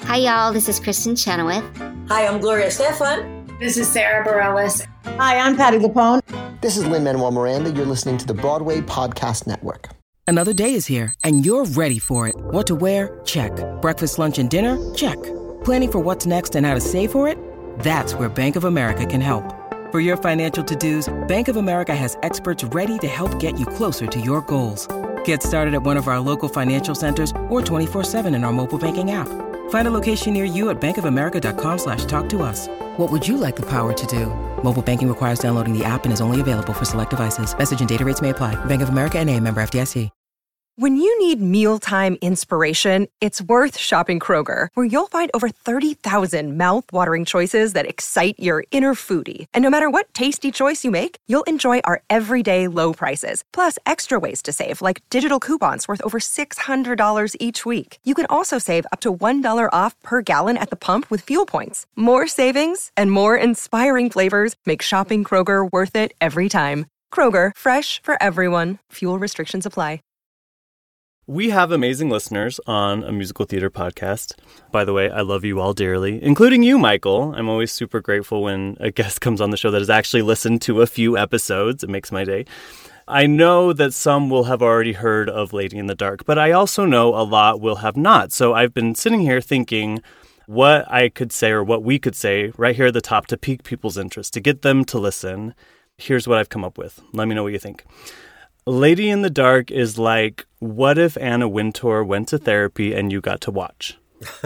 Hi, y'all. This is Kristen Chenoweth. Hi, I'm Gloria Estefan. This is Sarah Bareilles. Hi, I'm Patti LuPone. This is Lin-Manuel Miranda. You're listening to the Broadway Podcast Network. Another day is here, and you're ready for it. What to wear? Check. Breakfast, lunch, and dinner? Check. Planning for what's next and how to save for it? That's where Bank of America can help. For your financial to-dos, Bank of America has experts ready to help get you closer to your goals. Get started at one of our local financial centers or 24/7 in our mobile banking app. Find a location near you at bankofamerica.com/talktous. What would you like the power to do? Mobile banking requires downloading the app and is only available for select devices. Message and data rates may apply. Bank of America N.A., member FDIC. When you need mealtime inspiration, it's worth shopping Kroger, where you'll find over 30,000 mouth-watering choices that excite your inner foodie. And no matter what tasty choice you make, you'll enjoy our everyday low prices, plus extra ways to save, like digital coupons worth over $600 each week. You can also save up to $1 off per gallon at the pump with fuel points. More savings and more inspiring flavors make shopping Kroger worth it every time. Kroger, fresh for everyone. Fuel restrictions apply. We have amazing listeners on a musical theater podcast. By the way, I love you all dearly, including you, Michael. I'm always super grateful when a guest comes on the show that has actually listened to a few episodes. It makes my day. I know that some will have already heard of Lady in the Dark, but I also know a lot will have not. So I've been sitting here thinking what I could say or what we could say right here at the top to pique people's interest, to get them to listen. Here's what I've come up with. Let me know what you think. Lady in the Dark is like, what if Anna Wintour went to therapy and you got to watch?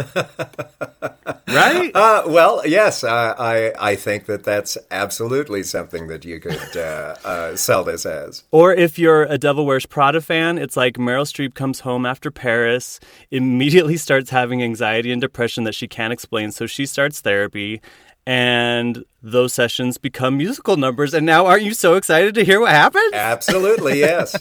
Right? Well, yes, I think that's absolutely something that you could sell this as. Or if you're a Devil Wears Prada fan, it's like Meryl Streep comes home after Paris, immediately starts having anxiety and depression that she can't explain, so she starts therapy. And those sessions become musical numbers. And now aren't you so excited to hear what happens? Absolutely, yes.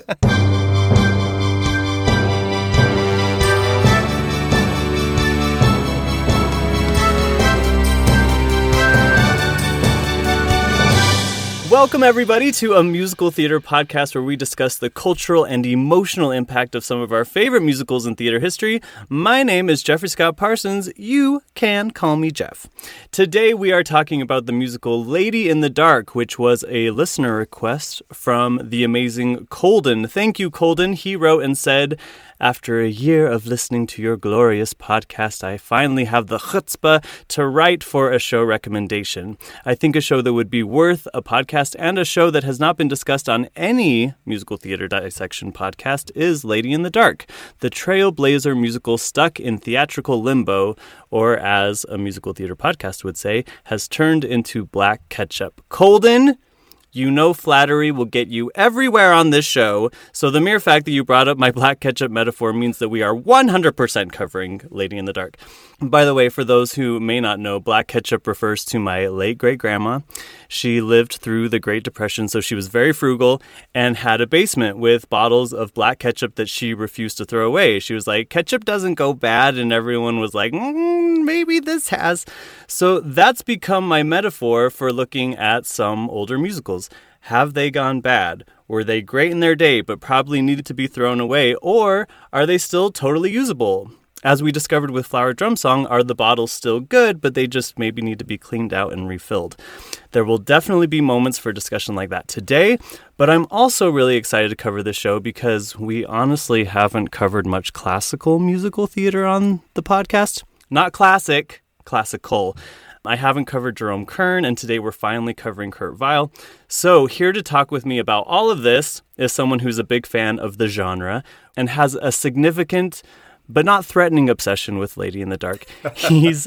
Welcome, everybody, to a musical theater podcast where we discuss the cultural and emotional impact of some of our favorite musicals in theater history. My name is Jeffrey Scott Parsons. You can call me Jeff. Today, we are talking about the musical Lady in the Dark, which was a listener request from the amazing Colden. Thank you, Colden. He wrote and said, after a year of listening to your glorious podcast, I finally have the chutzpah to write for a show recommendation. I think a show that would be worth a podcast and a show that has not been discussed on any musical theater dissection podcast is Lady in the Dark, the trailblazer musical stuck in theatrical limbo, or as a musical theater podcast would say, has turned into black ketchup. Colden, you know flattery will get you everywhere on this show, so the mere fact that you brought up my black ketchup metaphor means that we are 100% covering Lady in the Dark. By the way, for those who may not know, black ketchup refers to my late great-grandma. She lived through the Great Depression, so she was very frugal and had a basement with bottles of black ketchup that she refused to throw away. She was like, ketchup doesn't go bad, and everyone was like, maybe this has. So that's become my metaphor for looking at some older musicals. Have they gone bad? Were they great in their day, but probably needed to be thrown away? Or are they still totally usable? As we discovered with Flower Drum Song, are the bottles still good, but they just maybe need to be cleaned out and refilled? There will definitely be moments for discussion like that today, but I'm also really excited to cover this show because we honestly haven't covered much classical musical theater on the podcast. Not classic, classical. I haven't covered Jerome Kern, and today we're finally covering Kurt Weill. So here to talk with me about all of this is someone who's a big fan of the genre and has a significant but not threatening obsession with Lady in the Dark. He's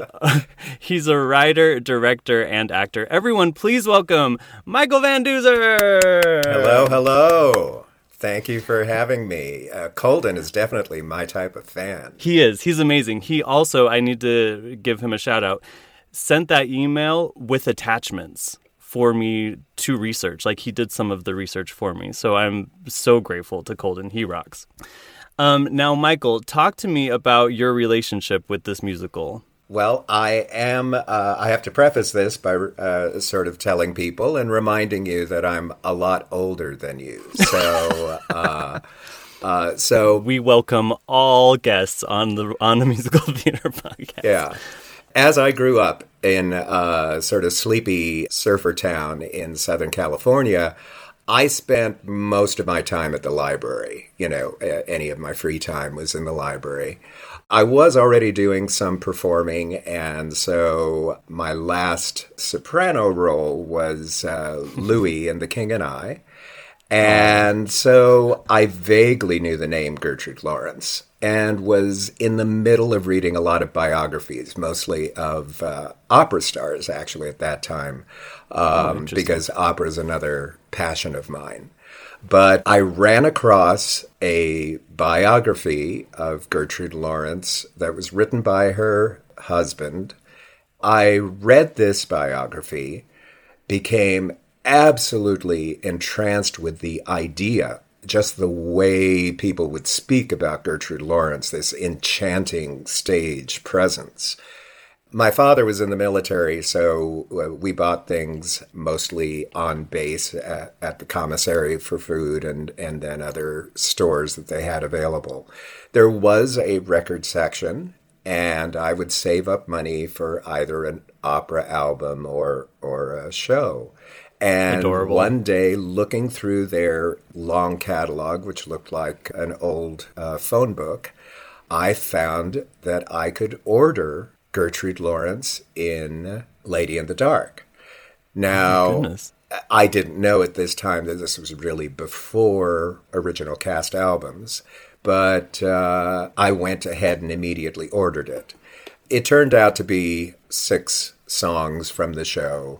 a writer, director, and actor. Everyone, please welcome Michael Van Duzer. Hello. Thank you for having me. Colden is definitely my type of fan. He is. He's amazing. He also, I need to give him a shout out, sent that email with attachments for me to research. Like, he did some of the research for me. So I'm so grateful to Colden. He rocks. Now, Michael, talk to me about your relationship with this musical. Well, I have to preface this by sort of telling people and reminding you that I'm a lot older than you. So So we welcome all guests on the Musical Theater Podcast. Yeah. As I grew up in a sort of sleepy surfer town in Southern California, I spent most of my time at the library. Any of my free time was in the library. I was already doing some performing, and so my last soprano role was Louis in The King and I. And so I vaguely knew the name Gertrude Lawrence and was in the middle of reading a lot of biographies, mostly of opera stars, actually, at that time, because opera is another passion of mine. But I ran across a biography of Gertrude Lawrence that was written by her husband. I read this biography, became absolutely entranced with the idea, just the way people would speak about Gertrude Lawrence, this enchanting stage presence. My father was in the military, so we bought things mostly on base at the commissary for food and then other stores that they had available. There was a record section, and I would save up money for either an opera album or a show. And Adorable. One day, looking through their long catalog, which looked like an old phone book, I found that I could order Gertrude Lawrence in Lady in the Dark. Now, I didn't know at this time that this was really before original cast albums, but I went ahead and immediately ordered it. It turned out to be 6 songs from the show.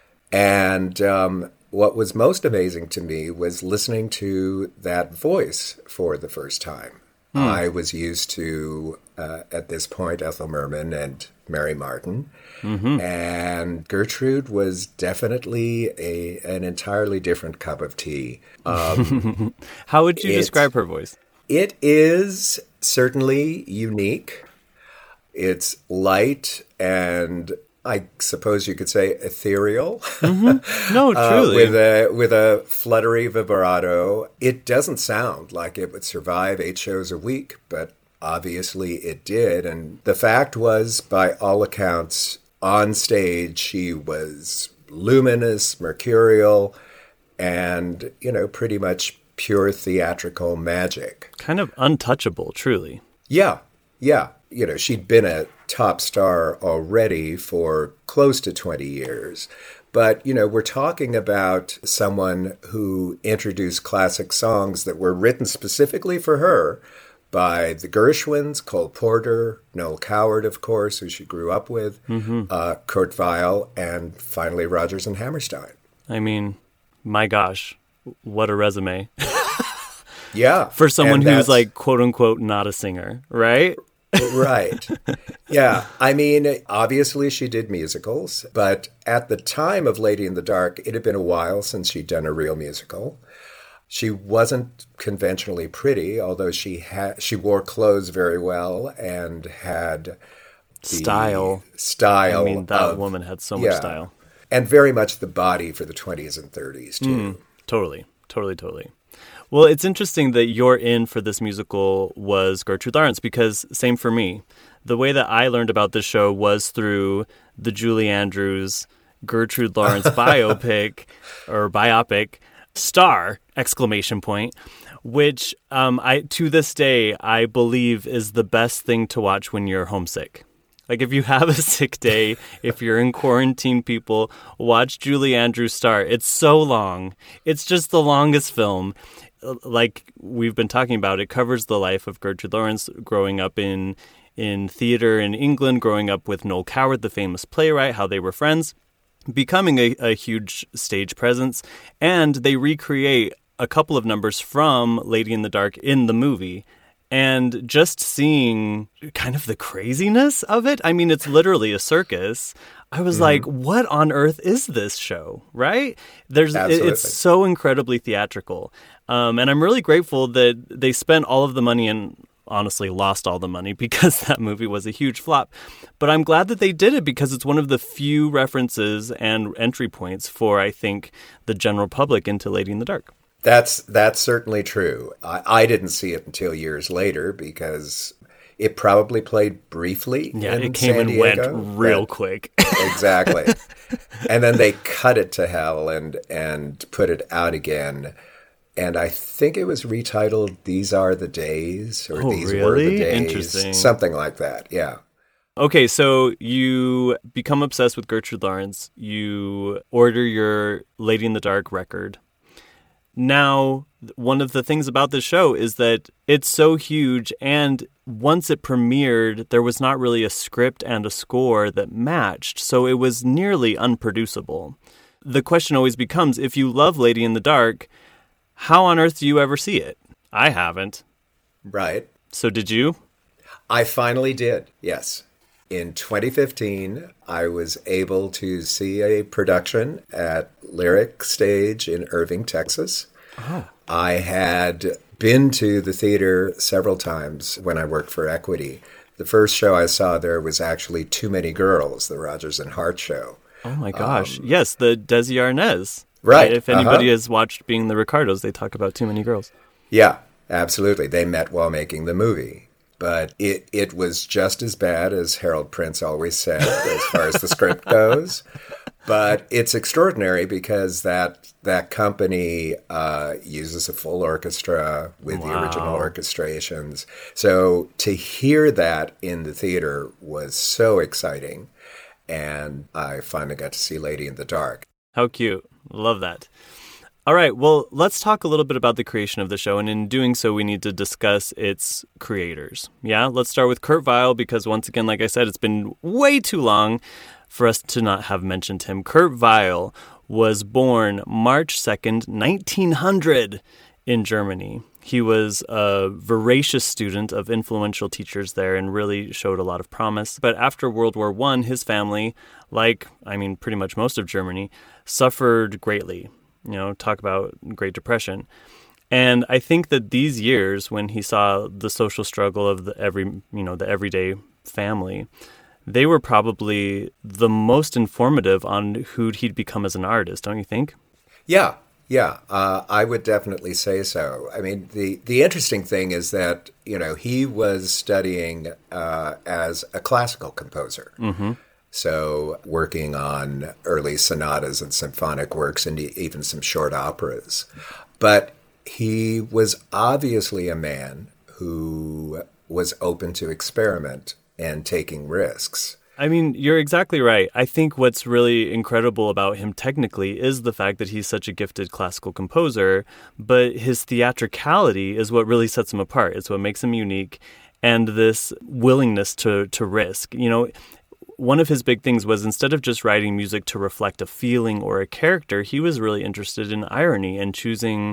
And what was most amazing to me was listening to that voice for the first time. I was used to, at this point, Ethel Merman and Mary Martin. Mm-hmm. And Gertrude was definitely an entirely different cup of tea. How would you describe her voice? It is certainly unique. It's light and I suppose you could say ethereal. Mm-hmm. No, truly. With a fluttery vibrato. It doesn't sound like it would survive 8 shows a week, but obviously it did. And the fact was, by all accounts, on stage, she was luminous, mercurial, and, pretty much pure theatrical magic. Kind of untouchable, truly. Yeah. She'd been a top star already for close to 20 years. But, we're talking about someone who introduced classic songs that were written specifically for her by the Gershwins, Cole Porter, Noel Coward, of course, who she grew up with, Kurt Weill, and finally Rodgers and Hammerstein. I mean, my gosh, what a resume. Yeah. For someone who's like, quote unquote, not a singer, right? Right. Yeah. I mean, obviously she did musicals, but at the time of Lady in the Dark, it had been a while since she'd done a real musical. She wasn't conventionally pretty, although she wore clothes very well and had style. I mean, that woman had so much style. And very much the body for the 20s and 30s, too. Totally. Well, it's interesting that your in for this musical was Gertrude Lawrence, because same for me. The way that I learned about this show was through the Julie Andrews Gertrude Lawrence biopic, star, ! Which I to this day, I believe is the best thing to watch when you're homesick. Like, if you have a sick day, if you're in quarantine, people, watch Julie Andrews star. It's so long. It's just the longest film. Like we've been talking about, it covers the life of Gertrude Lawrence growing up in theater in England, growing up with Noel Coward, the famous playwright, how they were friends, becoming a huge stage presence. And they recreate a couple of numbers from Lady in the Dark in the movie. And just seeing kind of the craziness of it, I mean, it's literally a circus. I was like, what on earth is this show, right? It's so incredibly theatrical. And I'm really grateful that they spent all of the money and honestly lost all the money because that movie was a huge flop. But I'm glad that they did it because it's one of the few references and entry points for, I think, the general public into Lady in the Dark. That's certainly true. I didn't see it until years later because it probably played briefly. Yeah, in it came San and Diego, went real quick. Exactly. And then they cut it to hell and put it out again. And I think it was retitled "These Are the Days" or "These Were the Days," Interesting. something like that. Yeah. Okay, so you become obsessed with Gertrude Lawrence. You order your Lady in the Dark record. Now, one of the things about this show is that it's so huge, and once it premiered, there was not really a script and a score that matched, so it was nearly unproducible. The question always becomes, if you love Lady in the Dark, how on earth do you ever see it? I haven't. Right. So did you? I finally did, yes. In 2015, I was able to see a production at Lyric Stage in Irving, Texas. Oh. I had been to the theater several times when I worked for Equity. The first show I saw there was actually Too Many Girls, the Rodgers and Hart show. Oh my gosh. Yes, the Desi Arnaz. Right. If anybody has watched Being the Ricardos, they talk about Too Many Girls. Yeah, absolutely. They met while making the movie. But it was just as bad as Harold Prince always said as far as the script goes. But it's extraordinary because that company uses a full orchestra with the original orchestrations. So to hear that in the theater was so exciting. And I finally got to see Lady in the Dark. How cute. Love that. All right, well, let's talk a little bit about the creation of the show, and in doing so, we need to discuss its creators. Yeah, let's start with Kurt Weill, because once again, like I said, it's been way too long for us to not have mentioned him. Kurt Weill was born March 2nd, 1900 in Germany. He was a voracious student of influential teachers there and really showed a lot of promise. But after World War I, his family, pretty much most of Germany, suffered greatly. Talk about Great Depression. And I think that these years, when he saw the social struggle of the everyday family, they were probably the most informative on who he'd become as an artist, don't you think? Yeah, I would definitely say so. I mean, the interesting thing is that, he was studying as a classical composer. Mm-hmm. So working on early sonatas and symphonic works and even some short operas. But he was obviously a man who was open to experiment and taking risks. I mean, you're exactly right. I think what's really incredible about him technically is the fact that he's such a gifted classical composer, but his theatricality is what really sets him apart. It's what makes him unique, and this willingness to risk. One of his big things was instead of just writing music to reflect a feeling or a character, he was really interested in irony and choosing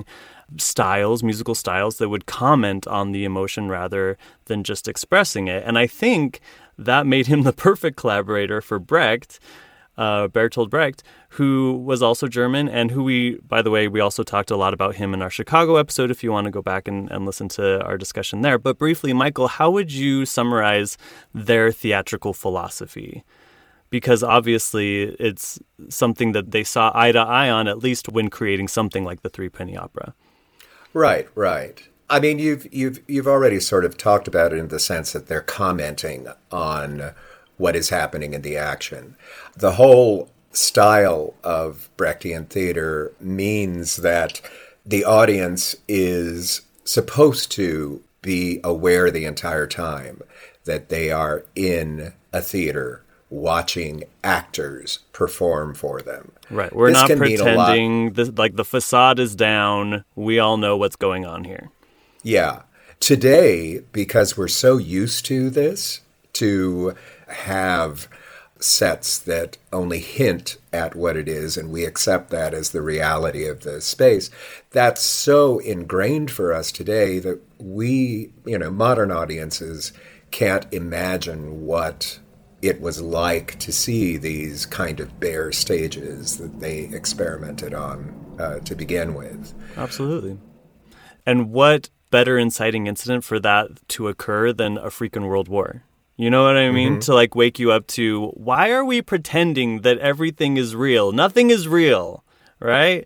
musical styles that would comment on the emotion rather than just expressing it. And I think that made him the perfect collaborator for Brecht, Bertolt Brecht, who was also German and who we also talked a lot about him in our Chicago episode if you want to go back and listen to our discussion there. But briefly, Michael, how would you summarize their theatrical philosophy? Because obviously it's something that they saw eye to eye on, at least when creating something like the Threepenny Opera. Right. I mean, you've already sort of talked about it in the sense that they're commenting on what is happening in the action. The whole style of Brechtian theater means that the audience is supposed to be aware the entire time that they are in a theater watching actors perform for them. Right. We're not pretending the facade is down. We all know what's going on here. Yeah. Today, because we're so used to this, to have sets that only hint at what it is, and we accept that as the reality of the space, that's so ingrained for us today that we, modern audiences can't imagine what it was like to see these kind of bare stages that they experimented on to begin with. Absolutely. And what better inciting incident for that to occur than a freaking world war? You know what I mean? Mm-hmm. To wake you up to, why are we pretending that everything is real? Nothing is real, right?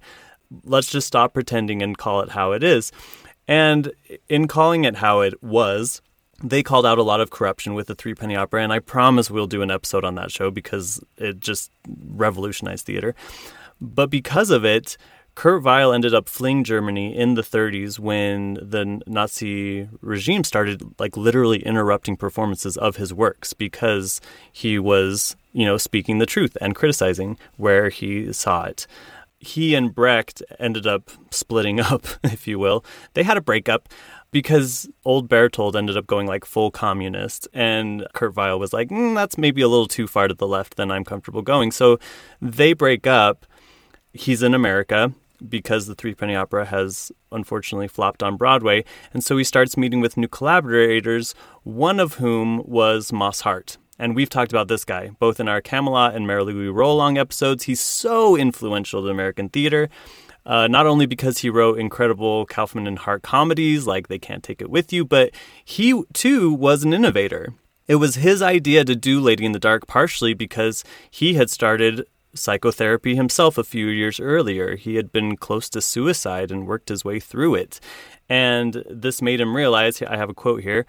let's just stop pretending and call it how it is. And in calling it how it was, they called out a lot of corruption with the Threepenny Opera, and I promise we'll do an episode on that show because it just revolutionized theater. But because of it, Kurt Weill ended up fleeing Germany in the 30s when the Nazi regime started literally interrupting performances of his works because he was, speaking the truth and criticizing where he saw it. He and Brecht ended up splitting up, if you will. They had a breakup because old Bertold ended up going full communist, and Kurt Weill was like, that's maybe a little too far to the left than I'm comfortable going. So they break up. He's in America because the Threepenny Opera has unfortunately flopped on Broadway. And so he starts meeting with new collaborators, one of whom was Moss Hart. And we've talked about this guy, both in our Camelot and Merrily We Roll Along episodes. He's so influential to American theater, not only because he wrote incredible Kaufman and Hart comedies like They Can't Take It With You, but he, too, was an innovator. It was his idea to do Lady in the Dark partially because he had started psychotherapy himself a few years earlier. He had been close to suicide and worked his way through it. And this made him realize, I have a quote here,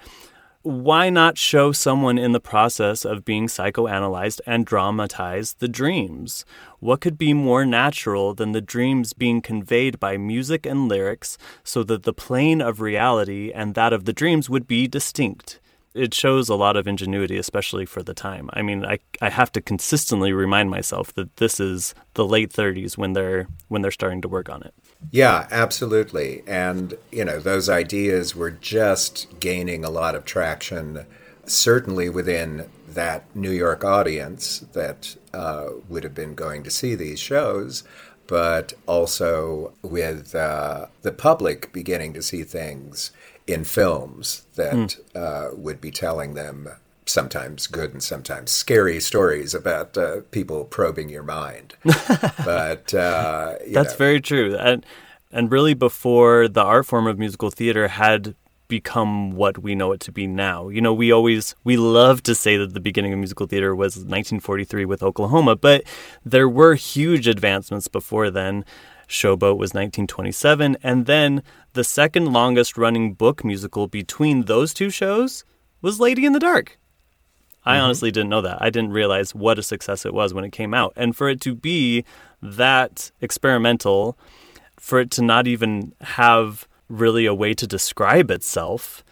why not show someone in the process of being psychoanalyzed and dramatize the dreams? What could be more natural than the dreams being conveyed by music and lyrics so that the plane of reality and that of the dreams would be distinct? It shows a lot of ingenuity, especially for the time. I mean, I have to consistently remind myself that this is the late 30s when they're starting to work on it. Yeah, absolutely. And, those ideas were just gaining a lot of traction, certainly within that New York audience that would have been going to see these shows, but also with the public beginning to see things in films that would be telling them sometimes good and sometimes scary stories about people probing your mind. But that's very true. And really before the art form of musical theater had become what we know it to be now. We love to say that the beginning of musical theater was 1943 with Oklahoma, but there were huge advancements before then. Showboat was 1927, and then the second longest running book musical between those two shows was Lady in the Dark. I honestly didn't know that. I didn't realize what a success it was when it came out. And for it to be that experimental, for it to not even have really a way to describe itself,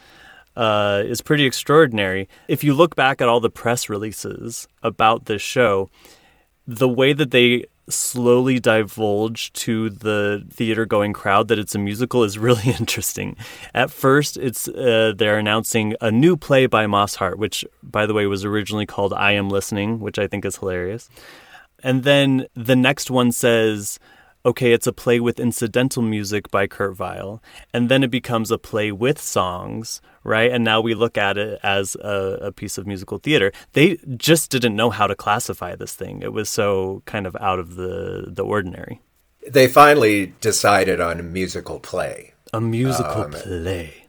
is pretty extraordinary. If you look back at all the press releases about this show, the way that they slowly divulge to the theater-going crowd that it's a musical is really interesting. At first, it's they're announcing a new play by Moss Hart, which, by the way, was originally called I Am Listening, which I think is hilarious. And then the next one says, okay, it's a play with incidental music by Kurt Weill. And then it becomes a play with songs, right? And now we look at it as a piece of musical theater. They just didn't know how to classify this thing. It was so kind of out of the ordinary. They finally decided on a musical play. A musical play.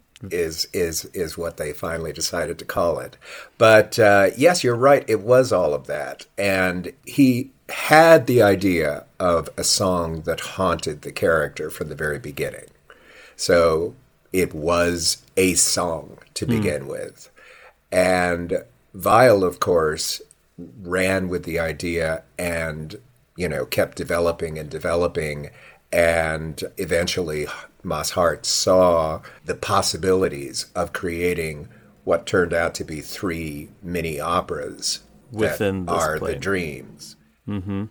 Is what they finally decided to call it. But yes, you're right. It was all of that. And he had the idea of a song that haunted the character from the very beginning. So it was a song to begin with. And Weill, of course, ran with the idea and, kept developing and developing. And eventually Moss Hart saw the possibilities of creating what turned out to be 3 mini operas within that are play. The Dreams. Mm-hmm.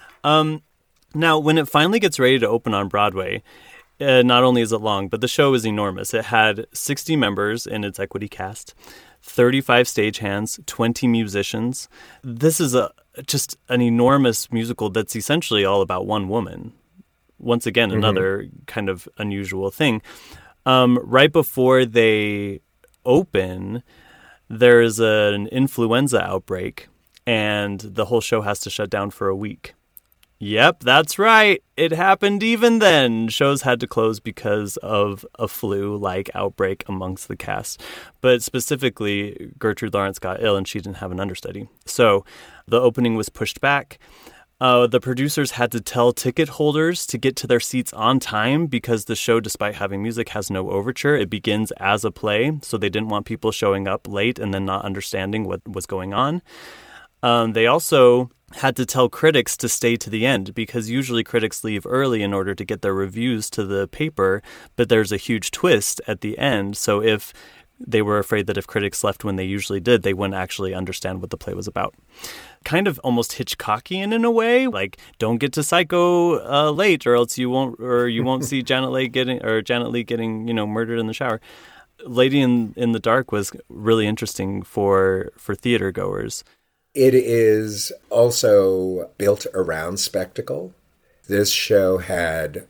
Now, when it finally gets ready to open on Broadway, not only is it long, but the show is enormous. It had 60 members in its equity cast, 35 stagehands, 20 musicians. This is just an enormous musical that's essentially all about one woman. Once again, another kind of unusual thing. Right before they open, there's an influenza outbreak, and the whole show has to shut down for a week. Yep, that's right. It happened even then. Shows had to close because of a flu-like outbreak amongst the cast. But specifically, Gertrude Lawrence got ill and she didn't have an understudy. So the opening was pushed back. The producers had to tell ticket holders to get to their seats on time because the show, despite having music, has no overture. It begins as a play, so they didn't want people showing up late and then not understanding what was going on. They also had to tell critics to stay to the end because usually critics leave early in order to get their reviews to the paper, but there's a huge twist at the end. So if they were afraid that if critics left when they usually did, they wouldn't actually understand what the play was about. Kind of almost Hitchcockian in a way, like don't get to Psycho late, or else you won't see Janet Leigh getting murdered in the shower. Lady in the Dark was really interesting for theater goers. It is also built around spectacle. This show had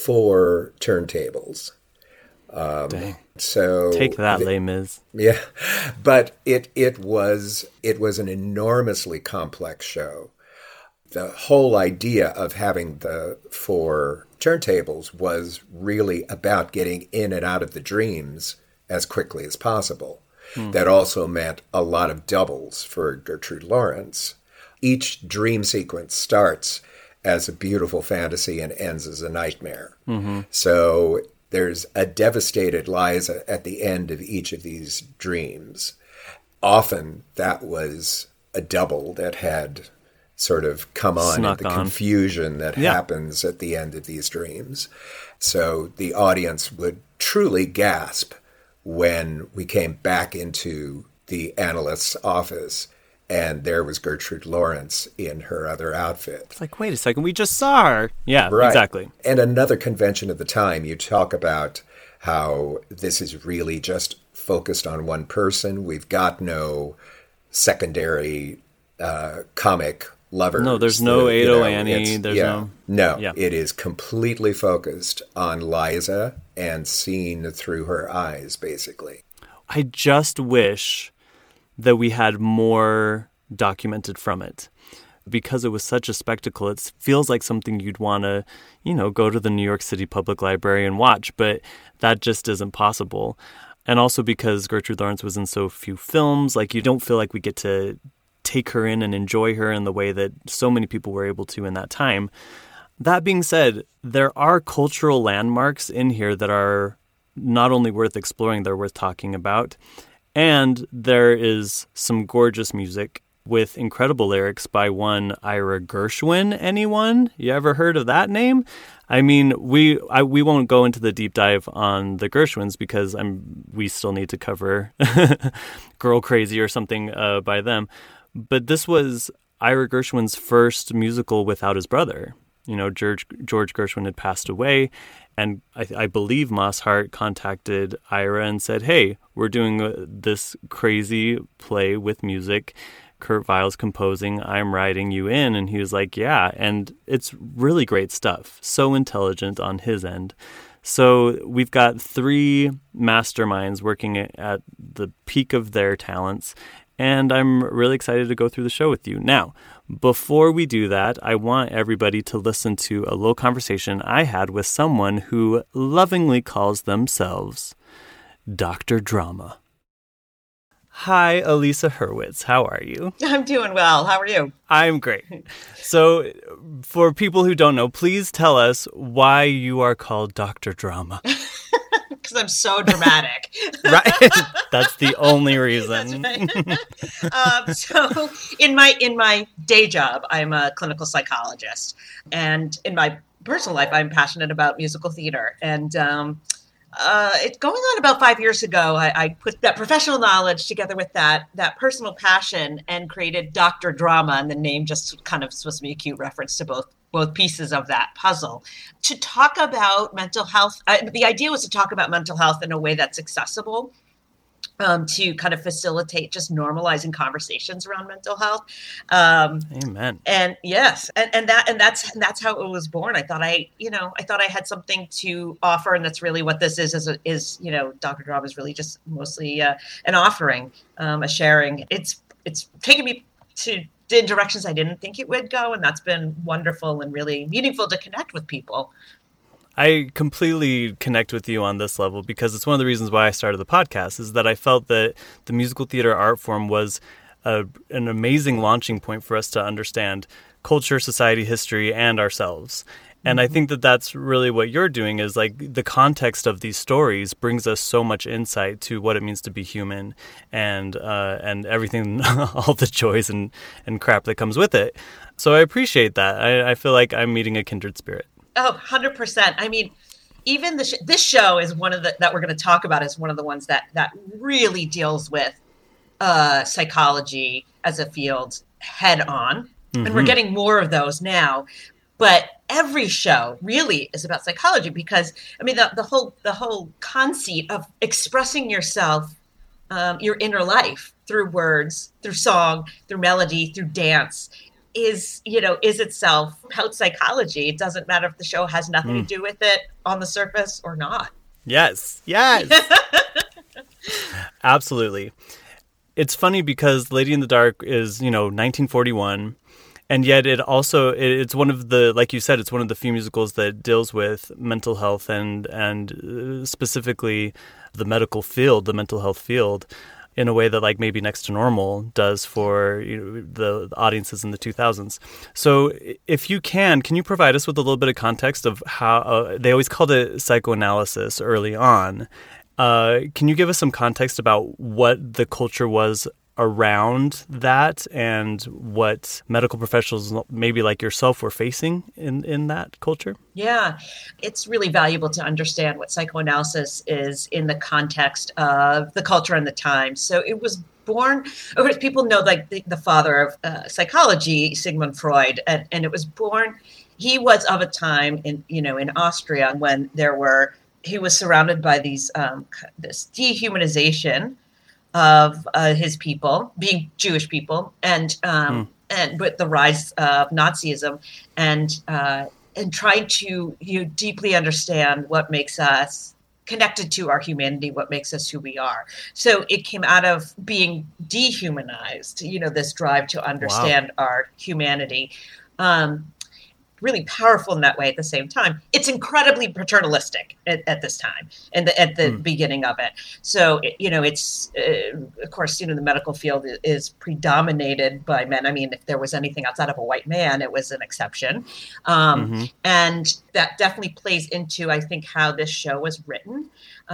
4 turntables. Dang. So take that, Les Mis. Yeah, but it was an enormously complex show. The whole idea of having the 4 turntables was really about getting in and out of the dreams as quickly as possible. That also meant a lot of doubles for Gertrude Lawrence. Each dream sequence starts as a beautiful fantasy and ends as a nightmare. Mm-hmm. So there's a devastated Liza at the end of each of these dreams. Often that was a double that had sort of come on Snuck in the on. Confusion that happens at the end of these dreams. So the audience would truly gasp when we came back into the analyst's office and there was Gertrude Lawrence in her other outfit. It's like, wait a second, we just saw her. Yeah, Right. exactly. And another convention of the time, you talk about how this is really just focused on one person. We've got no secondary comic lovers. No, there's no Ado Annie. There's no. Yeah. It is completely focused on Liza and seen through her eyes, basically. I just wish that we had more documented from it. Because it was such a spectacle, it feels like something you'd want to, go to the New York City Public Library and watch, but that just isn't possible. And also because Gertrude Lawrence was in so few films, like you don't feel like we get to take her in and enjoy her in the way that so many people were able to in that time. That being said, there are cultural landmarks in here that are not only worth exploring, they're worth talking about. And there is some gorgeous music with incredible lyrics by one Ira Gershwin. Anyone? You ever heard of that name? I mean, we won't go into the deep dive on the Gershwins because we still need to cover Girl Crazy or something by them. But this was Ira Gershwin's first musical without his brother. George Gershwin had passed away, and I believe Moss Hart contacted Ira and said, hey, we're doing this crazy play with music. Kurt Weill's composing, I'm writing you in. And he was like, yeah, and it's really great stuff. So intelligent on his end. So we've got 3 masterminds working at the peak of their talents, and I'm really excited to go through the show with you. Now, before we do that, I want everybody to listen to a little conversation I had with someone who lovingly calls themselves Dr. Drama. Hi, Elisa Hurwitz. How are you? I'm doing well. How are you? I'm great. So, for people who don't know, please tell us why you are called Dr. Drama. Because I'm so dramatic. Right. That's the only reason. That's right. So in my day job, I'm a clinical psychologist. And in my personal life, I'm passionate about musical theater. And it's going on about 5 years ago. I put that professional knowledge together with that personal passion and created Dr. Drama. And the name just kind of supposed to be a cute reference to both pieces of that puzzle. To talk about mental health, the idea was to talk about mental health in a way that's accessible, to kind of facilitate just normalizing conversations around mental health. Amen. And yes, and that's how it was born. I thought I had something to offer, and that's really what this is Dr. Drama is really just mostly an offering, a sharing. It's taken me in directions I didn't think it would go, and that's been wonderful and really meaningful to connect with people. I completely connect with you on this level because it's one of the reasons why I started the podcast is that I felt that the musical theater art form was an amazing launching point for us to understand culture, society, history, and ourselves. And I think that that's really what you're doing, is like the context of these stories brings us so much insight to what it means to be human and everything, all the joys and crap that comes with it. So I appreciate that. I feel like I'm meeting a kindred spirit. Oh, 100%. I mean, even this show is one of that we're going to talk about is one of the ones that really deals with psychology as a field head on. Mm-hmm. And we're getting more of those now. But every show really is about psychology because, I mean, the whole conceit of expressing yourself, your inner life through words, through song, through melody, through dance is itself about psychology. It doesn't matter if the show has nothing to do with it on the surface or not. Yes. Absolutely. It's funny because Lady in the Dark is, 1941. And yet it's one of the, like you said, it's one of the few musicals that deals with mental health and specifically the medical field, the mental health field, in a way that like maybe Next to Normal does for the audiences in the 2000s. So if you can you provide us with a little bit of context of how they always called it psychoanalysis early on. Can you give us some context about what the culture was around that and what medical professionals maybe like yourself were facing in that culture? Yeah, it's really valuable to understand what psychoanalysis is in the context of the culture and the time. So it was born, of course, people know like the father of psychology, Sigmund Freud, and it was born, he was of a time in Austria when he was surrounded by this dehumanization of his people, being Jewish people, and with the rise of Nazism, and trying to deeply understand what makes us connected to our humanity, what makes us who we are. So it came out of being dehumanized, this drive to understand our humanity. Really powerful in that way at the same time. It's incredibly paternalistic at this time and at the beginning of it. So, it's, of course, the medical field is predominated by men. I mean, if there was anything outside of a white man, it was an exception. And that definitely plays into, I think, how this show was written.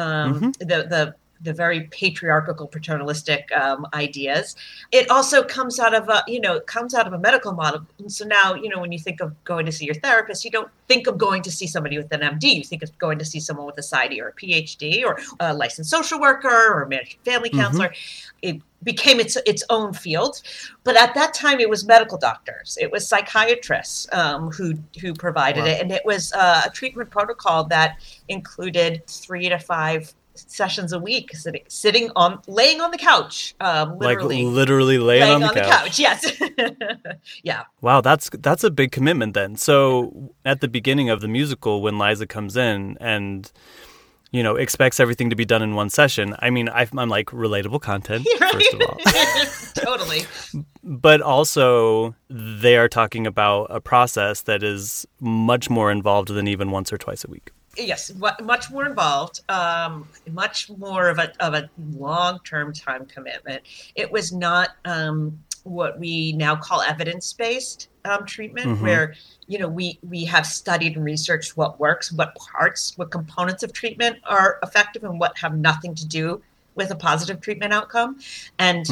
The very patriarchal, paternalistic ideas. It also comes out of a medical model. And so now, when you think of going to see your therapist, you don't think of going to see somebody with an MD. You think of going to see someone with a PsyD or a PhD or a licensed social worker or a marriage family counselor. It became its own field. But at that time, it was medical doctors. It was psychiatrists who provided it. And it was a treatment protocol that included 3 to 5 sessions a week, laying on the couch, literally laying on the couch. Yes. Yeah. Wow, that's a big commitment then. So at the beginning of the musical, when Liza comes in and expects everything to be done in one session, I mean, I'm like relatable content, right? First of all. Totally. But also they are talking about a process that is much more involved than even once or twice a week. Yes, much more involved, much more of a long-term time commitment. It was not what we now call evidence-based treatment, where we have studied and researched what works, what components of treatment are effective, and what have nothing to do with a positive treatment outcome, and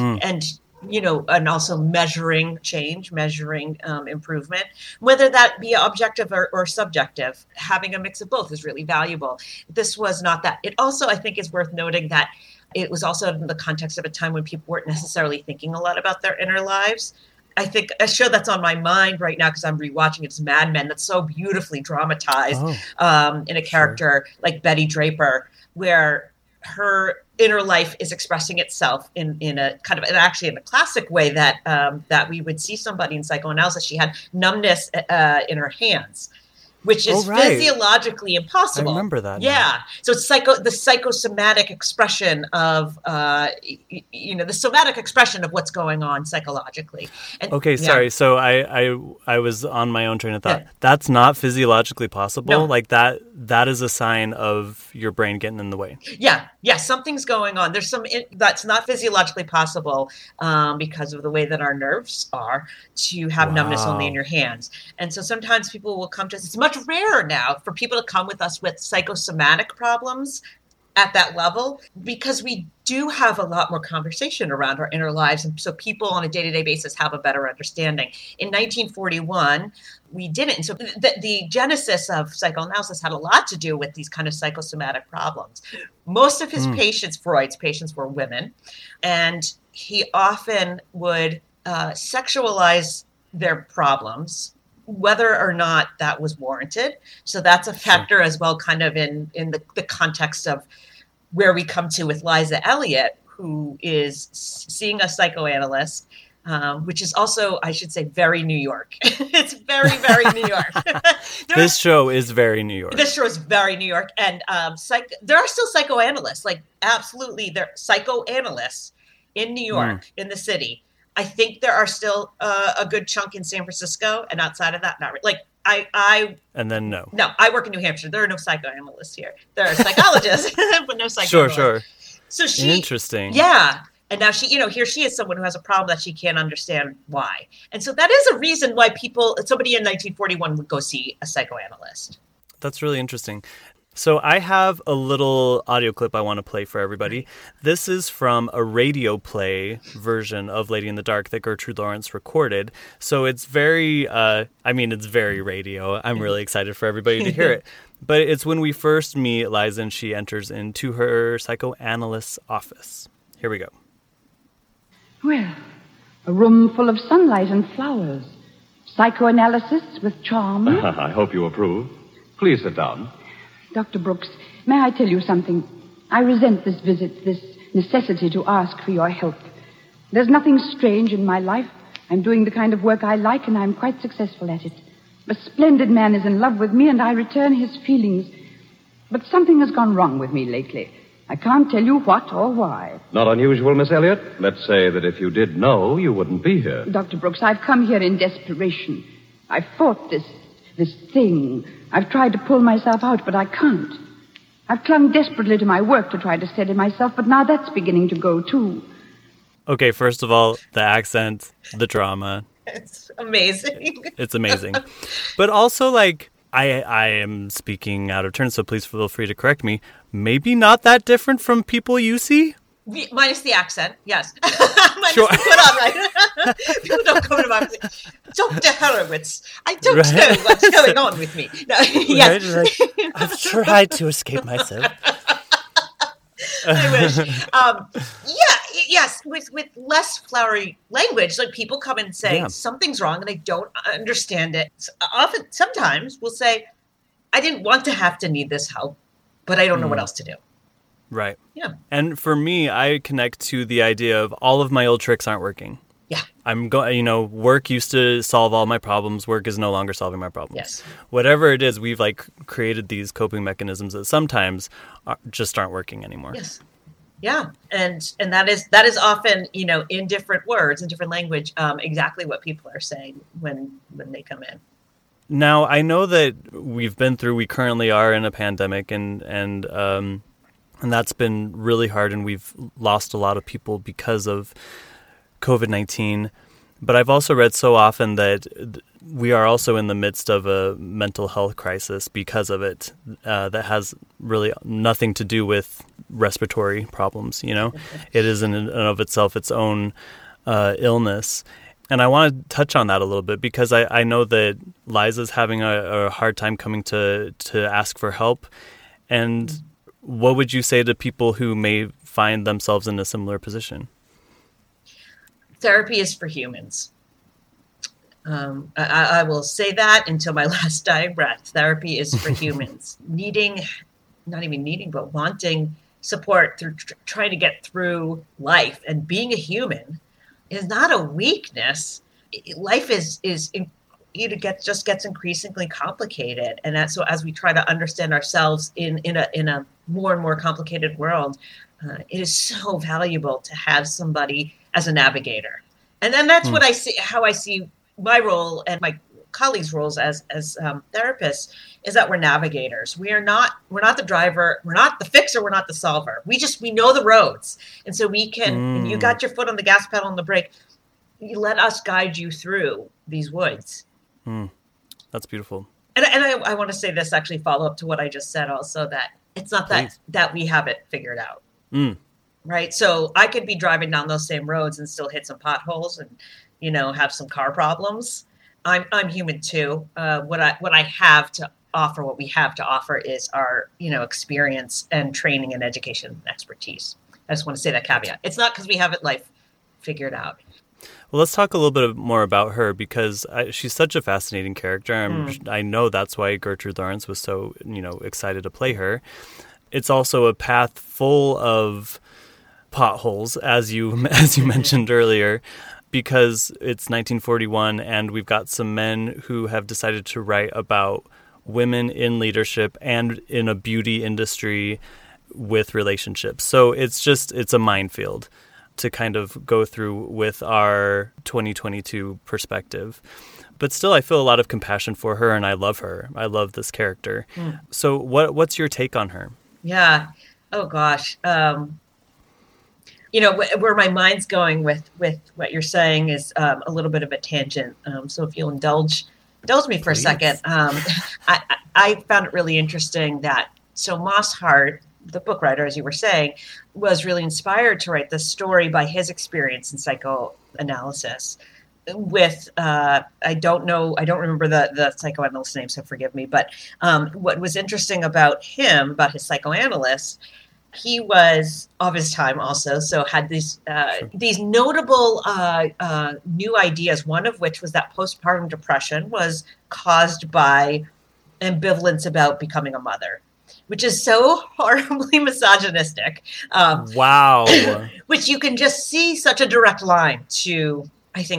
also measuring change, measuring improvement, whether that be objective or subjective. Having a mix of both is really valuable. This was not that. It also, I think, is worth noting that it was also in the context of a time when people weren't necessarily thinking a lot about their inner lives. I think a show that's on my mind right now, because I'm rewatching it's Mad Men, that's so beautifully dramatized in a character like Betty Draper, where her inner life is expressing itself in a kind of, and actually in a classic way that we would see somebody in psychoanalysis. She had numbness in her hands, which is physiologically impossible. I remember that. Yeah. So it's the psychosomatic expression of, the somatic expression of what's going on psychologically. And, sorry. So I was on my own train of thought. Yeah. That's not physiologically possible. No. Like that is a sign of your brain getting in the way. Yeah. Something's going on. There's that's not physiologically possible because of the way that our nerves are to have numbness only in your hands. And so sometimes people will come to us. It's much rarer now for people to come with us with psychosomatic problems at that level, because we do have a lot more conversation around our inner lives. And so people on a day-to-day basis have a better understanding. In 1941, we didn't. And so the genesis of psychoanalysis had a lot to do with these kind of psychosomatic problems. Most of his patients, Freud's patients, were women. And he often would sexualize their problems, whether or not that was warranted. So that's a factor as well, kind of in the context of where we come to with Liza Elliott, who is seeing a psychoanalyst, which is also, I should say, very New York. It's very, very New York. This show is very New York. This show is very New York. And there are still psychoanalysts, like absolutely, there are psychoanalysts in New York, in the city. I think there are still a good chunk in San Francisco, and outside of that, not really. Like and then no, I work in New Hampshire. There are no psychoanalysts here. There are psychologists, but no psychoanalysts. Sure. So interesting. Yeah, and now she, here she is, someone who has a problem that she can't understand why, and so that is a reason why somebody in 1941 would go see a psychoanalyst. That's really interesting. So I have a little audio clip I want to play for everybody. This is from a radio play version of Lady in the Dark that Gertrude Lawrence recorded. So it's very, it's very radio. I'm really excited for everybody to hear it. But it's when we first meet Liza and she enters into her psychoanalyst's office. Here we go. Well, a room full of sunlight and flowers. Psychoanalysis with charm. I hope you approve. Please sit down. Dr. Brooks, may I tell you something? I resent this visit, this necessity to ask for your help. There's nothing strange in my life. I'm doing the kind of work I like, and I'm quite successful at it. A splendid man is in love with me, and I return his feelings. But something has gone wrong with me lately. I can't tell you what or why. Not unusual, Miss Elliott. Let's say that if you did know, you wouldn't be here. Dr. Brooks, I've come here in desperation. I've fought this thing. I've tried to pull myself out, but I can't. I've clung desperately to my work to try to steady myself, but now that's beginning to go, too. Okay, first of all, the accent, the drama. It's amazing. It's amazing. But also, like, I am speaking out of turn, so please feel free to correct me. Maybe not that different from people you see? Minus the accent, yes. Sure. People don't come to my Dr. Horowitz, I don't know what's going on with me. No, yes. Right? Like, I've tried to escape myself. I wish. Yes, with less flowery language, like people come and say something's wrong and I don't understand it. Sometimes we'll say, I didn't want to have to need this help, but I don't know what else to do. Right. Yeah. And for me, I connect to the idea of all of my old tricks aren't working. Yeah. Work used to solve all my problems. Work is no longer solving my problems. Yes. Whatever it is, we've created these coping mechanisms that sometimes just aren't working anymore. Yes. Yeah. And that is often, in different words, in different language, exactly what people are saying when they come in. Now, I know that we currently are in a pandemic and that's been really hard, and we've lost a lot of people because of COVID-19. But I've also read so often that we are also in the midst of a mental health crisis because of it, that has really nothing to do with respiratory problems, It is in and of itself its own illness. And I want to touch on that a little bit because I know that Liza's having a hard time coming to ask for help. And what would you say to people who may find themselves in a similar position? Therapy is for humans. I will say that until my last dying breath. Therapy is for humans. Not even needing, but wanting support through trying to get through life. And being a human is not a weakness. Life is just gets increasingly complicated. And that's so as we try to understand ourselves in a more and more complicated world, it is so valuable to have somebody as a navigator. And then that's what I see, how I see my role and my colleagues' roles as therapists, is that we're navigators. We're not the driver, we're not the fixer, we're not the solver. We know the roads. And so we can, when you got your foot on the gas pedal and the brake, you let us guide you through these woods. That's beautiful. And I want to say this, actually follow up to what I just said also, that it's not that we have it figured out. Right. So I could be driving down those same roads and still hit some potholes and, have some car problems. I'm human too. What I have to offer, what we have to offer is our, experience and training and education and expertise. I just want to say that caveat. It's not because we have it life figured out. Well, let's talk a little bit more about her, because she's such a fascinating character. I know that's why Gertrude Lawrence was so, excited to play her. It's also a path full of potholes, as you mentioned earlier, because it's 1941 and we've got some men who have decided to write about women in leadership and in a beauty industry with relationships. So it's a minefield to kind of go through with our 2022 perspective. But still, I feel a lot of compassion for her, and I love her. I love this character. So what's your take on her? Yeah. Oh, gosh. Where my mind's going with what you're saying is a little bit of a tangent. So if you'll indulge me for a second. I found it really interesting that, so Moss Hart, the book writer, as you were saying, was really inspired to write this story by his experience in psychoanalysis with, I don't remember the psychoanalyst name, so forgive me. But what was interesting about him, about his psychoanalyst, he was of his time also, so had these notable new ideas, one of which was that postpartum depression was caused by ambivalence about becoming a mother, which is so horribly misogynistic. Wow. Which you can just see such a direct line to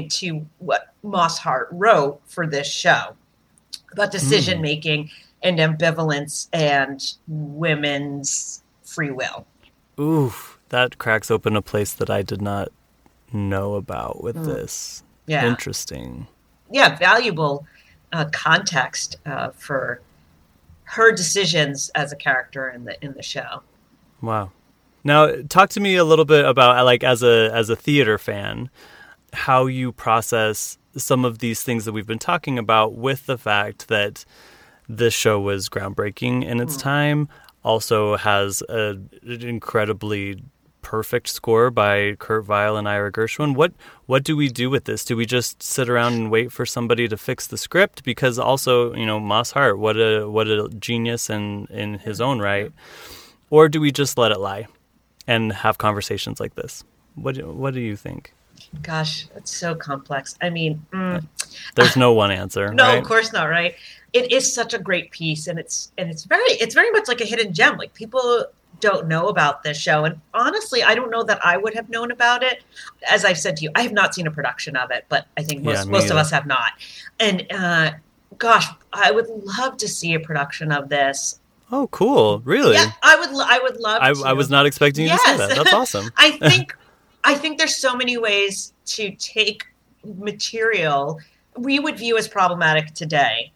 what Moss Hart wrote for this show about decision-making and ambivalence and women's free will. Ooh, that cracks open a place that I did not know about with this. Yeah. Interesting. Yeah, valuable context for her decisions as a character in the show. Wow. Now, talk to me a little bit about, like, as a theater fan, how you process some of these things that we've been talking about with the fact that this show was groundbreaking in its time, also has an incredibly perfect score by Kurt Weill and Ira Gershwin. What do we do with this? Do we just sit around and wait for somebody to fix the script? Because also, Moss Hart, what a genius in his own right. Or do we just let it lie and have conversations like this? What do you think? Gosh, it's so complex. I mean, there's no one answer. No, right? Of course not. Right. It is such a great piece, and it's very much like a hidden gem. Like, people don't know about this show, and honestly, I don't know that I would have known about it. As I've said to you, I have not seen a production of it, but I think most of us have not. And gosh, I would love to see a production of this. Oh, cool! Really? Yeah, I would love. I was not expecting you to say that. That's awesome. I think there's so many ways to take material we would view as problematic today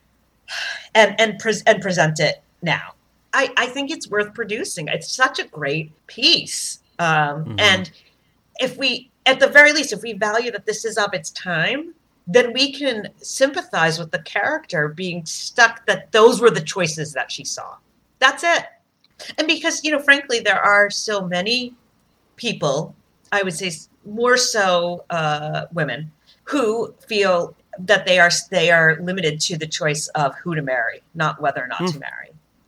and present it now. I think it's worth producing. It's such a great piece. And if we, at the very least, if we value that this is of its time, then we can sympathize with the character being stuck that those were the choices that she saw. That's it. And because, frankly, there are so many people, I would say more so women, who feel that they are limited to the choice of who to marry, not whether or not to marry.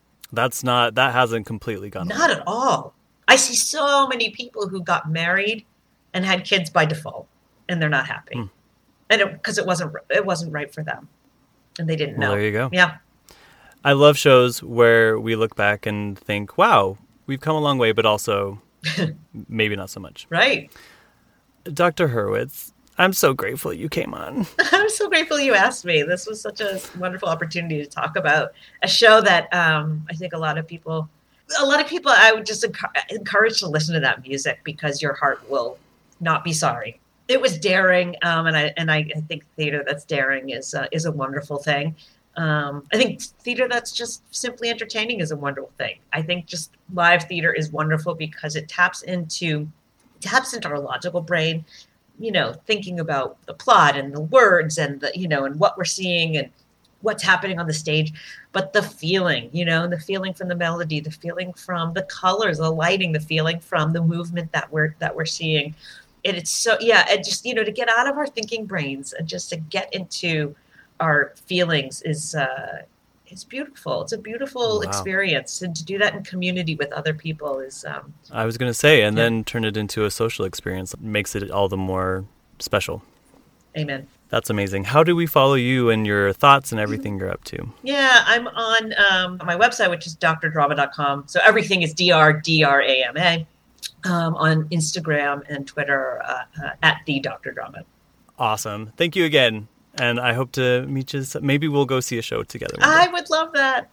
That hasn't completely gone Not at all. I see so many people who got married and had kids by default, and they're not happy. And because it wasn't right for them, and they didn't know. Well, there you go. Yeah. I love shows where we look back and think, wow, we've come a long way, but also maybe not so much. Right. Dr. Hurwitz, I'm so grateful you came on. I'm so grateful you asked me. This was such a wonderful opportunity to talk about a show that I think a lot of people I would just encourage to listen to that music, because your heart will not be sorry. It was daring, and I think theater that's daring is a wonderful thing. I think theater that's just simply entertaining is a wonderful thing. I think just live theater is wonderful because it taps into our logical brain, thinking about the plot and the words and and what we're seeing and what's happening on the stage, but the feeling, the feeling from the melody, the feeling from the colors, the lighting, the feeling from the movement that we're seeing. And it's so, and just, to get out of our thinking brains and just to get into our feelings is beautiful. It's a beautiful experience. And to do that in community with other people is... I was going to say, and then turn it into a social experience makes it all the more special. Amen. That's amazing. How do we follow you and your thoughts and everything you're up to? Yeah, I'm on my website, which is drdrama.com. So everything is DRDRAMA. On Instagram and Twitter at the Dr. Drama. Awesome. Thank you again. And I hope to meet you. Maybe we'll go see a show together. I would love that.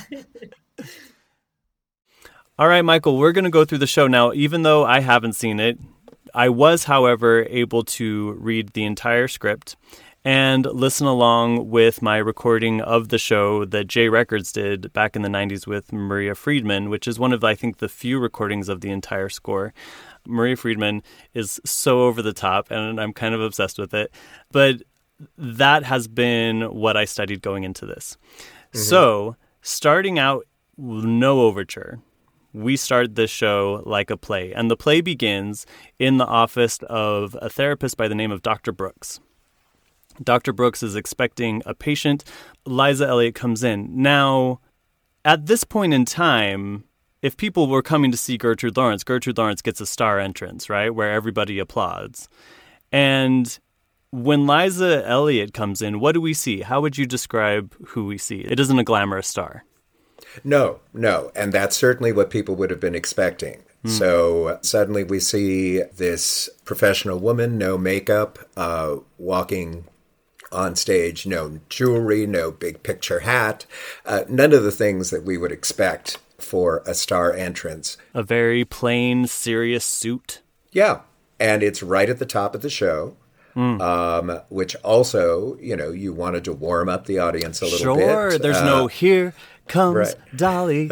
All right, Michael, we're going to go through the show now. Even though I haven't seen it, I was, however, able to read the entire script and listen along with my recording of the show that J Records did back in the 90s with Maria Friedman, which is one of, I think, the few recordings of the entire score. Maria Friedman is so over the top, and I'm kind of obsessed with it. But that has been what I studied going into this. Mm-hmm. So, starting out, no overture. We start this show like a play, and the play begins in the office of a therapist by the name of Dr. Brooks. Dr. Brooks is expecting a patient. Liza Elliott comes in. Now, at this point in time, if people were coming to see Gertrude Lawrence gets a star entrance, right, where everybody applauds. And when Liza Elliott comes in, what do we see? How would you describe who we see? It isn't a glamorous star. No. And that's certainly what people would have been expecting. So suddenly we see this professional woman, no makeup, walking on stage, no jewelry, no big picture hat, none of the things that we would expect for a star entrance. A very plain, serious suit. Yeah, and it's right at the top of the show, which also, you wanted to warm up the audience a little bit. Sure, there's no here comes Dolly.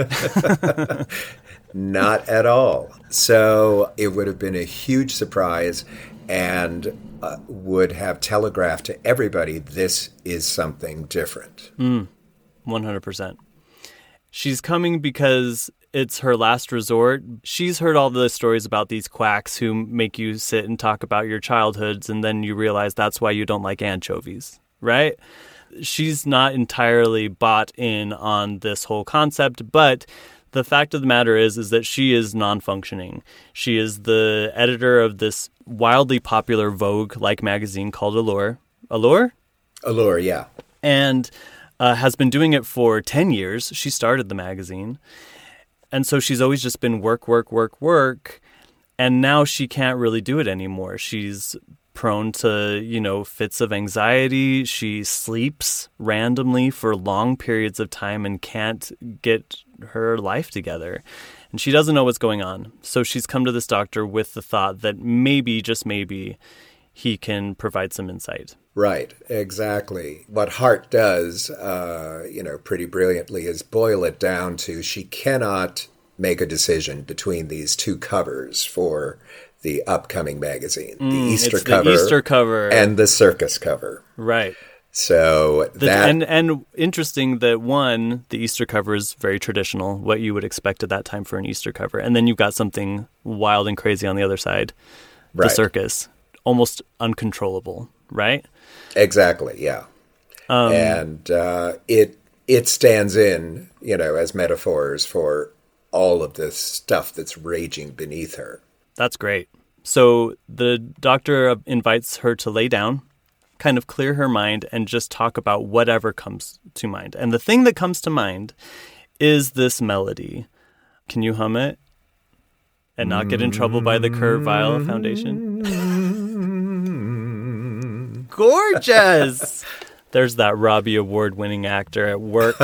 Not at all. So it would have been a huge surprise and would have telegraphed to everybody this is something different. 100%. She's coming because it's her last resort. She's heard all the stories about these quacks who make you sit and talk about your childhoods, and then you realize that's why you don't like anchovies, right? She's not entirely bought in on this whole concept, but the fact of the matter is that she is non-functioning. She is the editor of this wildly popular Vogue-like magazine called Allure. Allure? Allure, yeah. And has been doing it for 10 years. She started the magazine. And so she's always just been work. And now she can't really do it anymore. She's prone to, fits of anxiety. She sleeps randomly for long periods of time and can't get her life together. And she doesn't know what's going on. So she's come to this doctor with the thought that maybe, just maybe, he can provide some insight. Right, exactly. What Hart does, pretty brilliantly is boil it down to she cannot make a decision between these two covers for the upcoming magazine. The Easter cover and the circus cover. Right. So and interesting that the Easter cover is very traditional, what you would expect at that time for an Easter cover. And then you've got something wild and crazy on the other side. The circus. Almost uncontrollable, right? Exactly, yeah. And it stands in, as metaphors for all of this stuff that's raging beneath her. That's great. So the doctor invites her to lay down, kind of clear her mind, and just talk about whatever comes to mind. And the thing that comes to mind is this melody. Can you hum it and not get in trouble by the Kurt Weill Foundation? gorgeous. There's that Robbie Award-winning actor at work.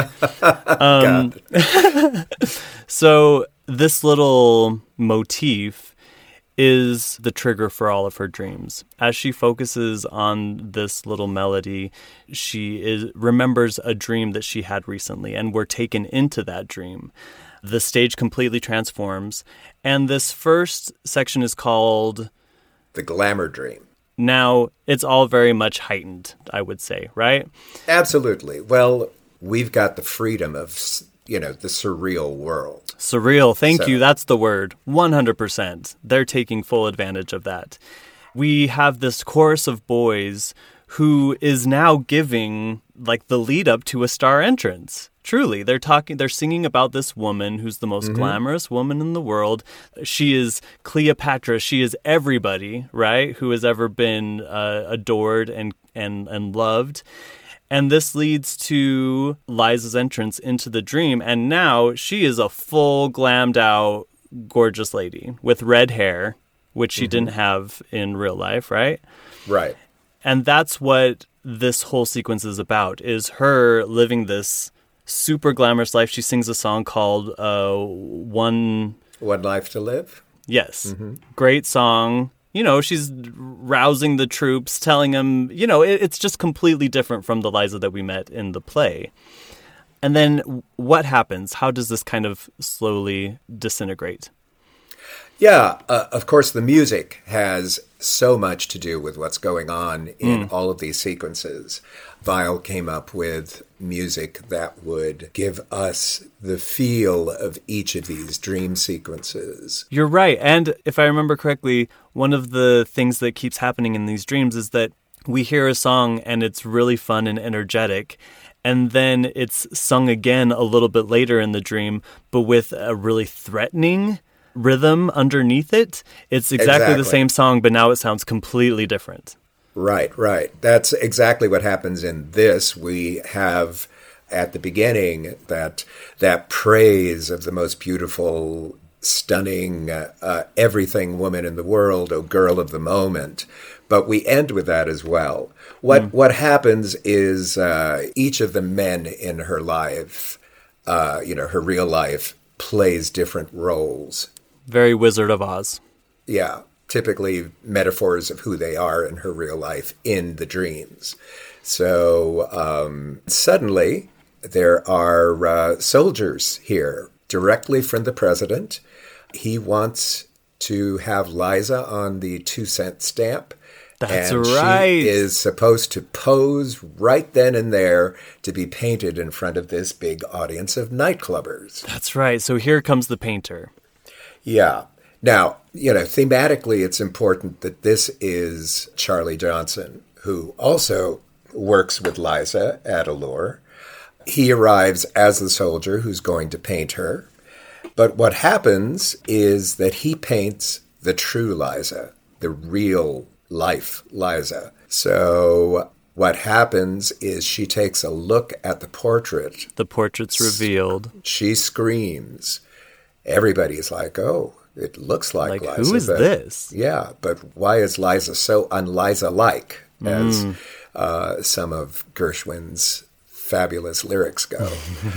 So this little motif is the trigger for all of her dreams. As she focuses on this little melody, she remembers a dream that she had recently, and we're taken into that dream. The stage completely transforms, and this first section is called The Glamour Dream. Now, it's all very much heightened, I would say, right? Absolutely. Well, we've got the freedom of, the surreal world. Surreal. Thank you. That's the word. 100%. They're taking full advantage of that. We have this chorus of boys who is now giving like the lead up to a star entrance. Truly, they're singing about this woman who's the most glamorous woman in the world. She is Cleopatra. She is everybody, right, who has ever been adored and loved. And this leads to Liza's entrance into the dream. And now she is a full glammed out, gorgeous lady with red hair, which she didn't have in real life, right? Right. And that's what this whole sequence is about, is her living this super glamorous life. She sings a song called One Life to Live? Yes. Great song. She's rousing the troops, telling them, it's just completely different from the Liza that we met in the play. And then what happens? How does this kind of slowly disintegrate? Yeah, of course, the music has so much to do with what's going on in all of these sequences. Weill came up with music that would give us the feel of each of these dream sequences. You're right. And if I remember correctly, one of the things that keeps happening in these dreams is that we hear a song and it's really fun and energetic. And then it's sung again a little bit later in the dream, but with a really threatening rhythm underneath it. It's exactly the same song, but now it sounds completely different. Right. That's exactly what happens in this. We have at the beginning that praise of the most beautiful, stunning, everything woman in the world, oh girl of the moment. But we end with that as well. What happens is each of the men in her life, her real life, plays different roles. Very Wizard of Oz. Yeah. Typically metaphors of who they are in her real life in the dreams. So suddenly there are soldiers here directly from the president. He wants to have Liza on the 2-cent stamp. That's and right. She is supposed to pose right then and there to be painted in front of this big audience of nightclubbers. That's right. So here comes the painter. Yeah. Now, thematically, it's important that this is Charlie Johnson, who also works with Liza at Allure. He arrives as the soldier who's going to paint her. But what happens is that he paints the true Liza, the real life Liza. So what happens is she takes a look at the portrait. The portrait's revealed. She screams. Everybody's like, oh, it looks like Liza. Who is this? Yeah, but why is Liza so un-Liza-like, as some of Gershwin's fabulous lyrics go?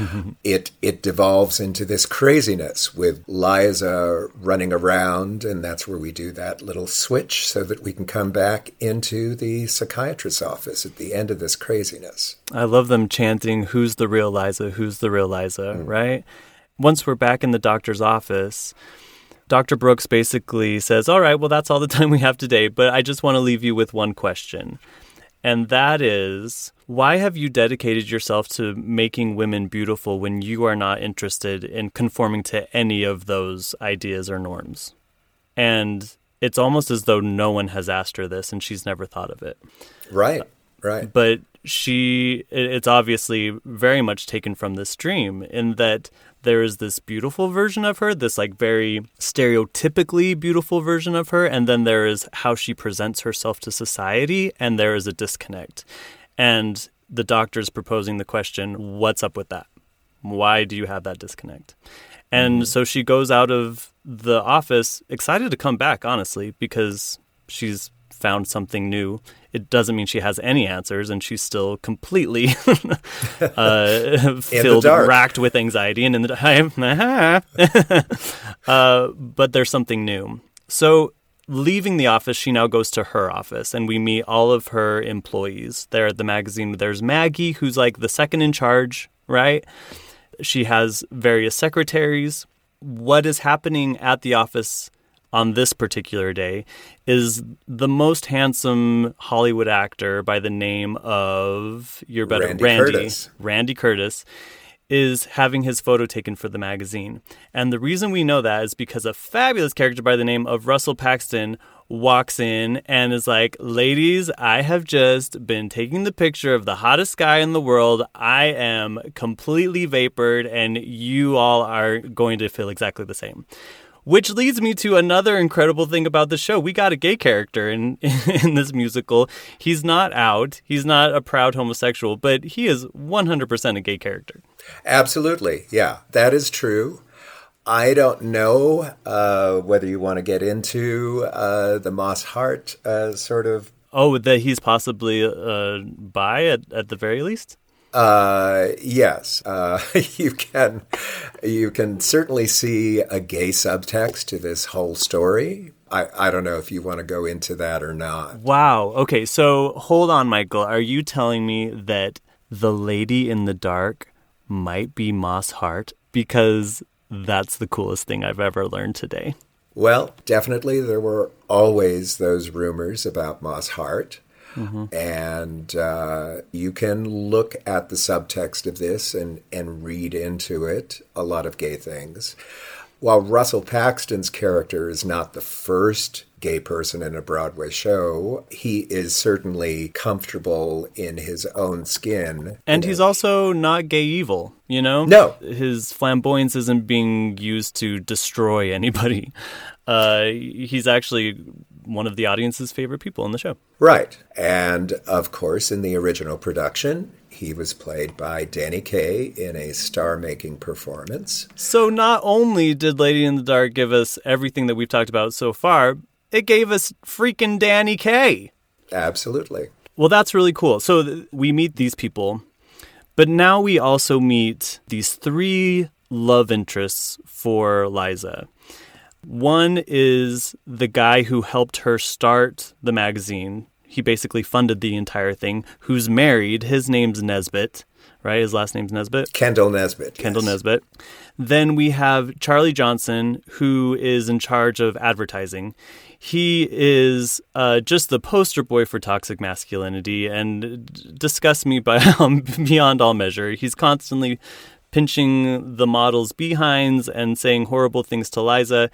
It devolves into this craziness with Liza running around, and that's where we do that little switch so that we can come back into the psychiatrist's office at the end of this craziness. I love them chanting, who's the real Liza, who's the real Liza, right? Once we're back in the doctor's office, Dr. Brooks basically says, all right, well, that's all the time we have today, but I just want to leave you with one question. And that is, why have you dedicated yourself to making women beautiful when you are not interested in conforming to any of those ideas or norms? And it's almost as though no one has asked her this and she's never thought of it. Right. But it's obviously very much taken from this dream in that there is this beautiful version of her, this like very stereotypically beautiful version of her, and then there is how she presents herself to society, and there is a disconnect. And the doctor's proposing the question, what's up with that? Why do you have that disconnect? And so she goes out of the office excited to come back, honestly, because she's found something new. It doesn't mean she has any answers, and she's still completely racked with anxiety and in the but there's something new. So leaving the office, she now goes to her office, and we meet all of her employees there at the magazine. There's Maggie, who's like the second in charge, right? She has various secretaries. What is happening at the office on this particular day is the most handsome Hollywood actor by the name of Randy Curtis is having his photo taken for the magazine. And the reason we know that is because a fabulous character by the name of Russell Paxton walks in and is like, ladies, I have just been taking the picture of the hottest guy in the world. I am completely vapored, and you all are going to feel exactly the same. Which leads me to another incredible thing about the show. We got a gay character in this musical. He's not out. He's not a proud homosexual, but he is 100% a gay character. Absolutely. Yeah, that is true. I don't know whether you want to get into the Moss Hart sort of... Oh, that he's possibly bi at the very least? Yes, you can certainly see a gay subtext to this whole story. I don't know if you want to go into that or not. Wow. Okay, so hold on, Michael. Are you telling me that the lady in the dark might be Moss Hart? Because that's the coolest thing I've ever learned today. Well, definitely there were always those rumors about Moss Hart. Mm-hmm. And you can look at the subtext of this and read into it a lot of gay things. While Russell Paxton's character is not the first gay person in a Broadway show, he is certainly comfortable in his own skin. And he's also not gay evil, you know? No. His flamboyance isn't being used to destroy anybody. He's actually one of the audience's favorite people in the show. Right. And, of course, in the original production, he was played by Danny Kaye in a star-making performance. So not only did Lady in the Dark give us everything that we've talked about so far, it gave us freaking Danny Kaye. Absolutely. Well, that's really cool. So we meet these people, but now we also meet these three love interests for Liza. One is the guy who helped her start the magazine. He basically funded the entire thing, who's married. His name's Nesbitt, right? His last name's Nesbitt? Kendall Nesbitt. Kendall Nesbitt. Then we have Charlie Johnson, who is in charge of advertising. He is just the poster boy for toxic masculinity and disgusts me beyond all measure. He's constantly pinching the model's behinds and saying horrible things to Liza.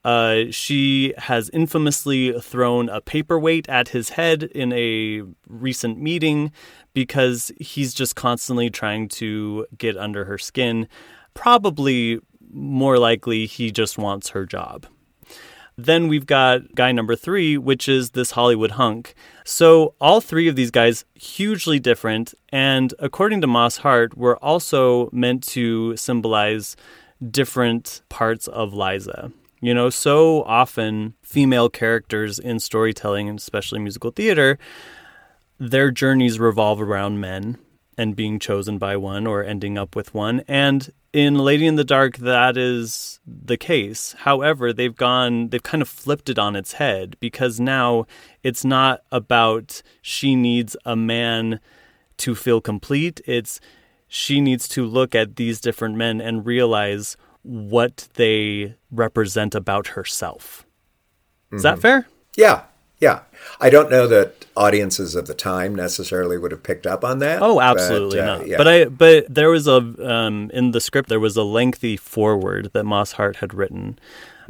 She has infamously thrown a paperweight at his head in a recent meeting because he's just constantly trying to get under her skin. Probably more likely he just wants her job. Then we've got guy number 3, which is this Hollywood hunk. So all three of these guys, hugely different. And according to Moss Hart, were also meant to symbolize different parts of Liza. You know, so often female characters in storytelling, and especially musical theater, their journeys revolve around men and being chosen by one or ending up with one. And in Lady in the Dark, that is the case. However, they've kind of flipped it on its head, because now it's not about she needs a man to feel complete. It's she needs to look at these different men and realize what they represent about herself. Is that fair? Yeah. I don't know that audiences of the time necessarily would have picked up on that. Oh, absolutely not. Yeah. But there was in the script there was a lengthy foreword that Moss Hart had written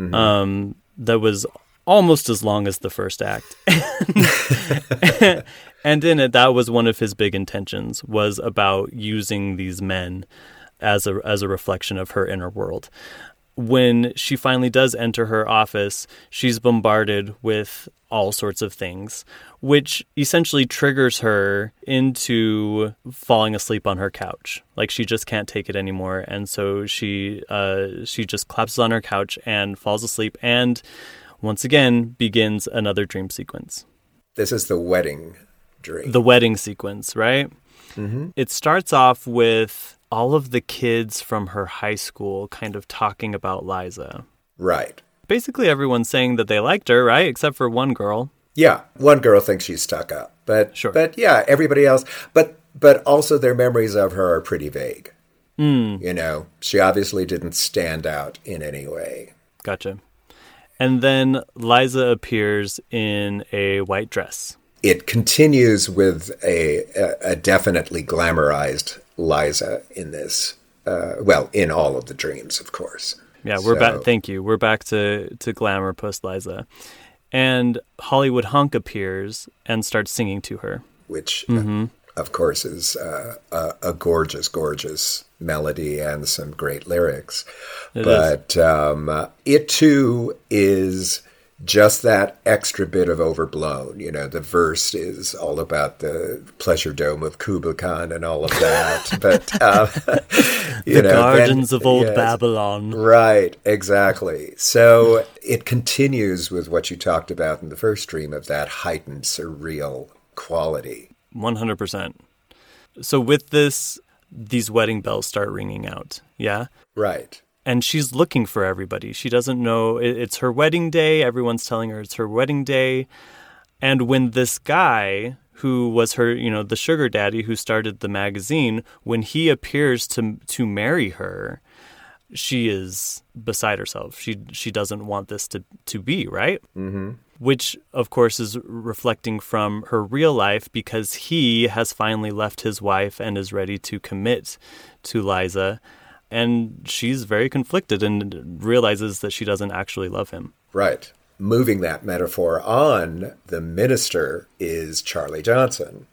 that was almost as long as the first act. And in it, that was one of his big intentions, was about using these men as a reflection of her inner world. When she finally does enter her office, she's bombarded with all sorts of things, which essentially triggers her into falling asleep on her couch. Like, she just can't take it anymore. And so she just collapses on her couch and falls asleep, and once again begins another dream sequence. This is the wedding dream. The wedding sequence, right? Mm-hmm. It starts off with all of the kids from her high school kind of talking about Liza. Right. Basically everyone's saying that they liked her, right? Except for one girl. Yeah, one girl thinks she's stuck up. But sure. But yeah, everybody else. But also their memories of her are pretty vague. You know, she obviously didn't stand out in any way. Gotcha. And then Liza appears in a white dress. It continues with a definitely glamorized Liza in this. In all of the dreams, of course. Yeah, we're back. Thank you. We're back to glamour post Liza. And Hollywood Hunk appears and starts singing to her. Which, of course, is a gorgeous, gorgeous melody and some great lyrics. It too is just that extra bit of overblown. You know, the verse is all about the pleasure dome of Kublai Khan and all of that. But the gardens of old Babylon. Right, exactly. So it continues with what you talked about in the first dream of that heightened, surreal quality. 100%. So with this, these wedding bells start ringing out, yeah? Right. And she's looking for everybody. She doesn't know. It's her wedding day. Everyone's telling her it's her wedding day. And when this guy, who was her, the sugar daddy who started the magazine, when he appears to marry her, she is beside herself. She doesn't want this to be, right? Mm-hmm. Which, of course, is reflecting from her real life because he has finally left his wife and is ready to commit to Liza. And she's very conflicted and realizes that she doesn't actually love him. Right. Moving that metaphor on, the minister is Charlie Johnson.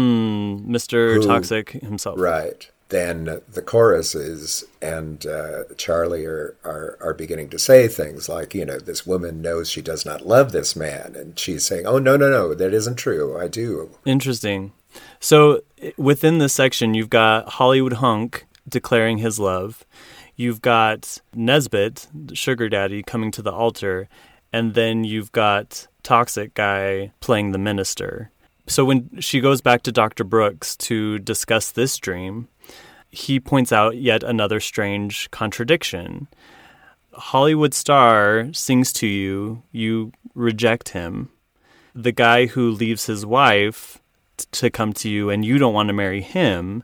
Mr. Toxic himself. Right. Then the choruses and Charlie are beginning to say things like, this woman knows she does not love this man. And she's saying, oh, no, that isn't true. I do. Interesting. So within this section, you've got Hollywood Hunk declaring his love. You've got Nesbitt, sugar daddy, coming to the altar. And then you've got Toxic guy playing the minister. So when she goes back to Dr. Brooks to discuss this dream, he points out yet another strange contradiction. Hollywood star sings to you, you reject him. The guy who leaves his wife to come to you and you don't want to marry him.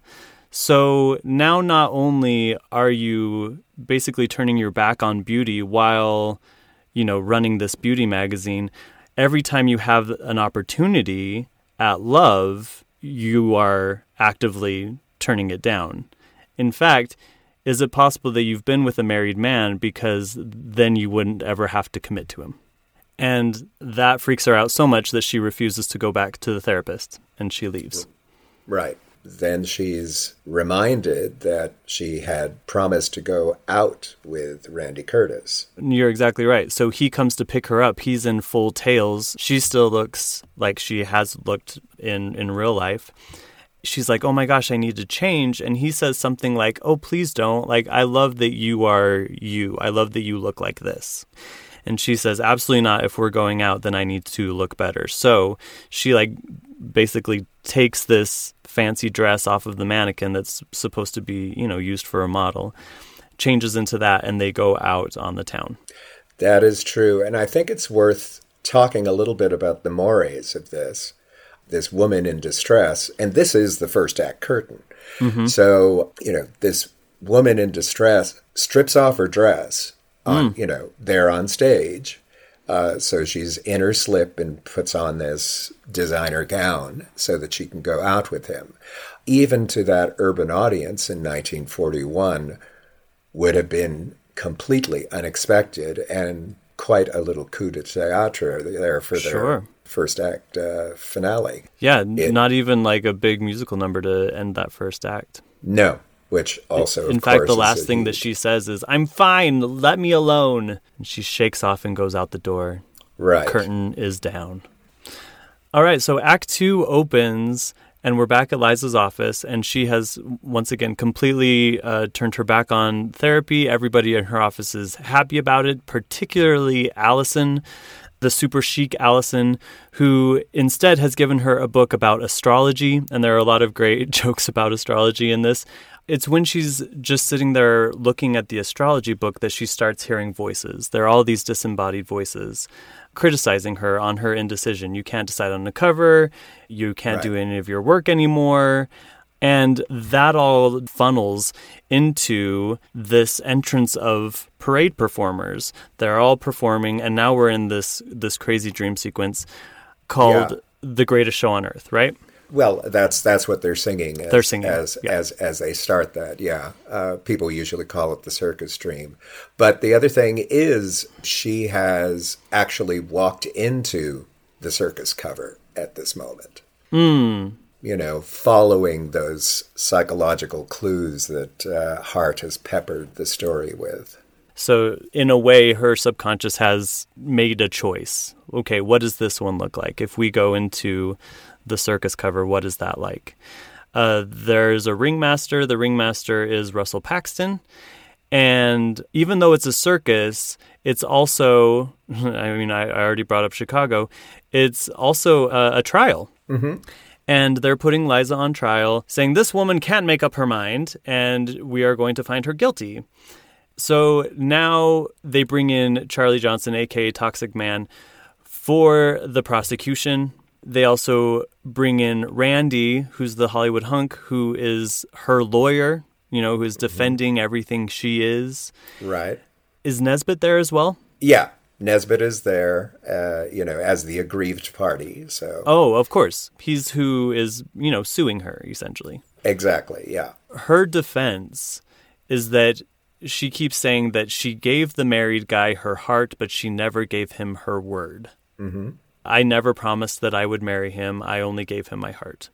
So now not only are you basically turning your back on beauty while, running this beauty magazine, every time you have an opportunity at love, you are actively turning it down. In fact, is it possible that you've been with a married man because then you wouldn't ever have to commit to him? And that freaks her out so much that she refuses to go back to the therapist and she leaves. Right. Then she's reminded that she had promised to go out with Randy Curtis. You're exactly right. So he comes to pick her up. He's in full tails. She still looks like she has looked in real life. She's like, oh my gosh, I need to change. And he says something like, oh, please don't. Like, I love that you are you. I love that you look like this. And she says, absolutely not. If we're going out, then I need to look better. So she basically takes this fancy dress off of the mannequin that's supposed to be, used for a model, changes into that, and they go out on the town. That is true. And I think it's worth talking a little bit about the mores of this woman in distress. And this is the first act curtain. Mm-hmm. So, this woman in distress strips off her dress, there on stage. So she's in her slip and puts on this designer gown so that she can go out with him. Even to that urban audience in 1941 would have been completely unexpected and quite a little coup de théâtre there for their first act finale. Yeah, not even like a big musical number to end that first act. No. Which also, in fact, the last thing that she says is, I'm fine, let me alone. And she shakes off and goes out the door. Right. The curtain is down. All right, so Act 2 opens, and we're back at Liza's office, and she has, once again, completely turned her back on therapy. Everybody in her office is happy about it, particularly Allison. the super chic Allison, who instead has given her a book about astrology. And there are a lot of great jokes about astrology in this. It's when she's just sitting there looking at the astrology book that she starts hearing voices. There are all these disembodied voices criticizing her on her indecision. You can't decide on the cover. You can't do any of your work anymore. And that all funnels into this entrance of parade performers. They're all performing, and now we're in this crazy dream sequence called The Greatest Show on Earth, right? Well, that's what they're singing. They're singing as they start that. Yeah, people usually call it the circus dream. But the other thing is, she has actually walked into the circus cover at this moment. You know, following those psychological clues that Hart has peppered the story with. So in a way, her subconscious has made a choice. Okay, what does this one look like? If we go into the circus cover, what is that like? There's a ringmaster. The ringmaster is Russell Paxton. And even though it's a circus, it's also, I mean, I already brought up Chicago, it's also a trial. Mm-hmm. And they're putting Liza on trial, saying this woman can't make up her mind, and we are going to find her guilty. So now they bring in Charlie Johnson, a.k.a. Toxic Man, for the prosecution. They also bring in Randy, who's the Hollywood hunk, who is her lawyer, you know, who's defending everything she is. Right. Is Nesbitt there as well? Yeah. Nesbitt is there, you know, as the aggrieved party. So. Oh, of course. He's who is, you know, suing her, essentially. Exactly, yeah. Her defense is that she keeps saying that she gave the married guy her heart, but she never gave him her word. Mm-hmm. I never promised that I would marry him. I only gave him my heart.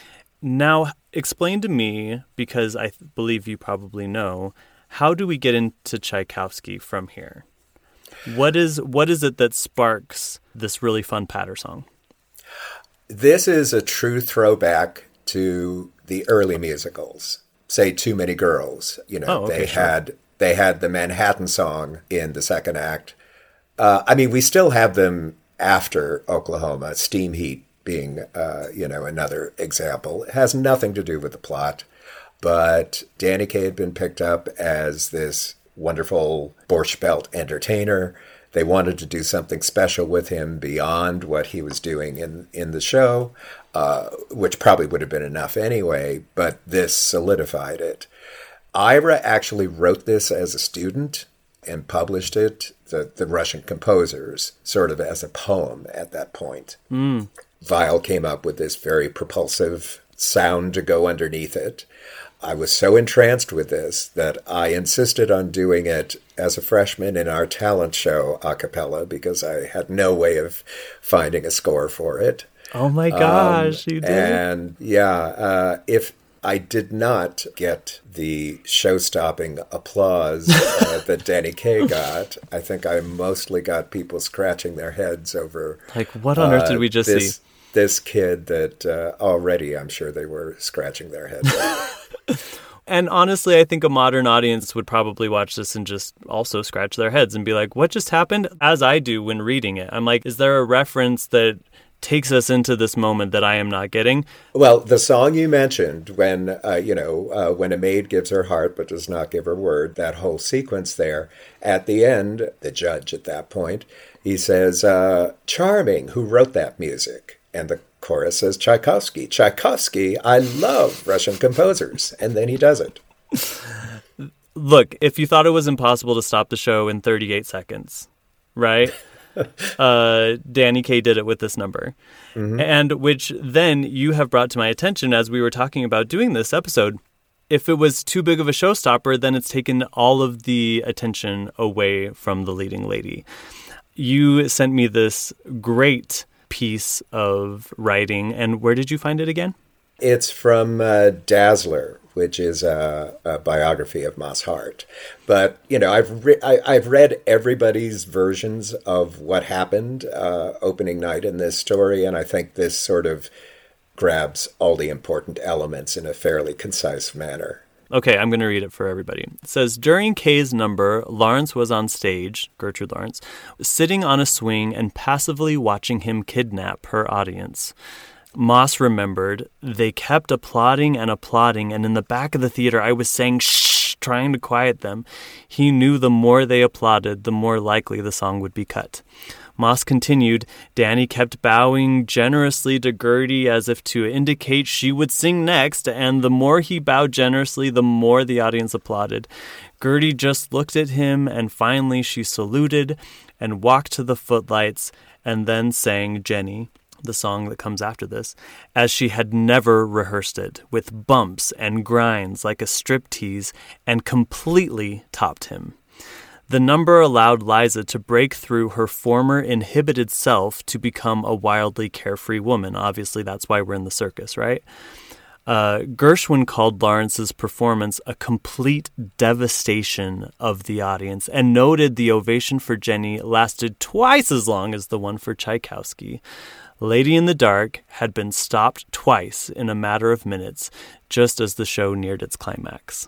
Now, explain to me, because I believe you probably know, how do we get into Tchaikovsky from here? What is it that sparks this really fun patter song? This is a true throwback to the early musicals. Say Too Many Girls. You know, they had the Manhattan song in the second act. I mean, we still have them after Oklahoma. Steam Heat being, you know, another example. It has nothing to do with the plot, but Danny Kaye had been picked up as this wonderful Borscht Belt entertainer. They wanted to do something special with him beyond what he was doing in the show, which probably would have been enough anyway, but this solidified it. Ira actually wrote this as a student and published it, the Russian composers, sort of as a poem at that point. Weill came up with this very propulsive sound to go underneath it. I was so entranced with this that I insisted on doing it as a freshman in our talent show a cappella because I had no way of finding a score for it. Oh my gosh, you did? And if I did not get the show-stopping applause that Danny Kaye got, I think I mostly got people scratching their heads over... Like, what on earth did we just see? This kid that already I'm sure they were scratching their heads over. And honestly, I think a modern audience would probably watch this and just also scratch their heads and be like, what just happened? As I do when reading it. I'm like, is there a reference that takes us into this moment that I am not getting? Well, the song you mentioned, when a maid gives her heart but does not give her word, that whole sequence there, at the end, the judge at that point, he says, charming, who wrote that music? And the chorus says, Tchaikovsky. Tchaikovsky, I love Russian composers. And then he does it. Look, if you thought it was impossible to stop the show in 38 seconds, right? Danny Kaye did it with this number. Mm-hmm. And which then you have brought to my attention as we were talking about doing this episode. If it was too big of a showstopper, then it's taken all of the attention away from the leading lady. You sent me this great piece of writing, and where did you find it again? It's from Dazzler, which is a biography of Moss Hart. But I've read everybody's versions of what happened opening night in this story, and I think this sort of grabs all the important elements in a fairly concise manner. Okay, I'm going to read it for everybody. It says, during Kay's number, Lawrence was on stage, Gertrude Lawrence, sitting on a swing and passively watching him kidnap her audience. Moss remembered, they kept applauding, and in the back of the theater I was saying, shh, trying to quiet them. He knew the more they applauded, the more likely the song would be cut. Moss continued, Danny kept bowing generously to Gertie as if to indicate she would sing next, and the more he bowed generously, the more the audience applauded. Gertie just looked at him, and finally she saluted and walked to the footlights and then sang Jenny, the song that comes after this, as she had never rehearsed it, with bumps and grinds like a striptease, and completely topped him. The number allowed Liza to break through her former inhibited self to become a wildly carefree woman. Obviously, that's why we're in the circus, right? Gershwin called Lawrence's performance a complete devastation of the audience and noted the ovation for Jenny lasted twice as long as the one for Tchaikovsky. Lady in the Dark had been stopped twice in a matter of minutes, just as the show neared its climax.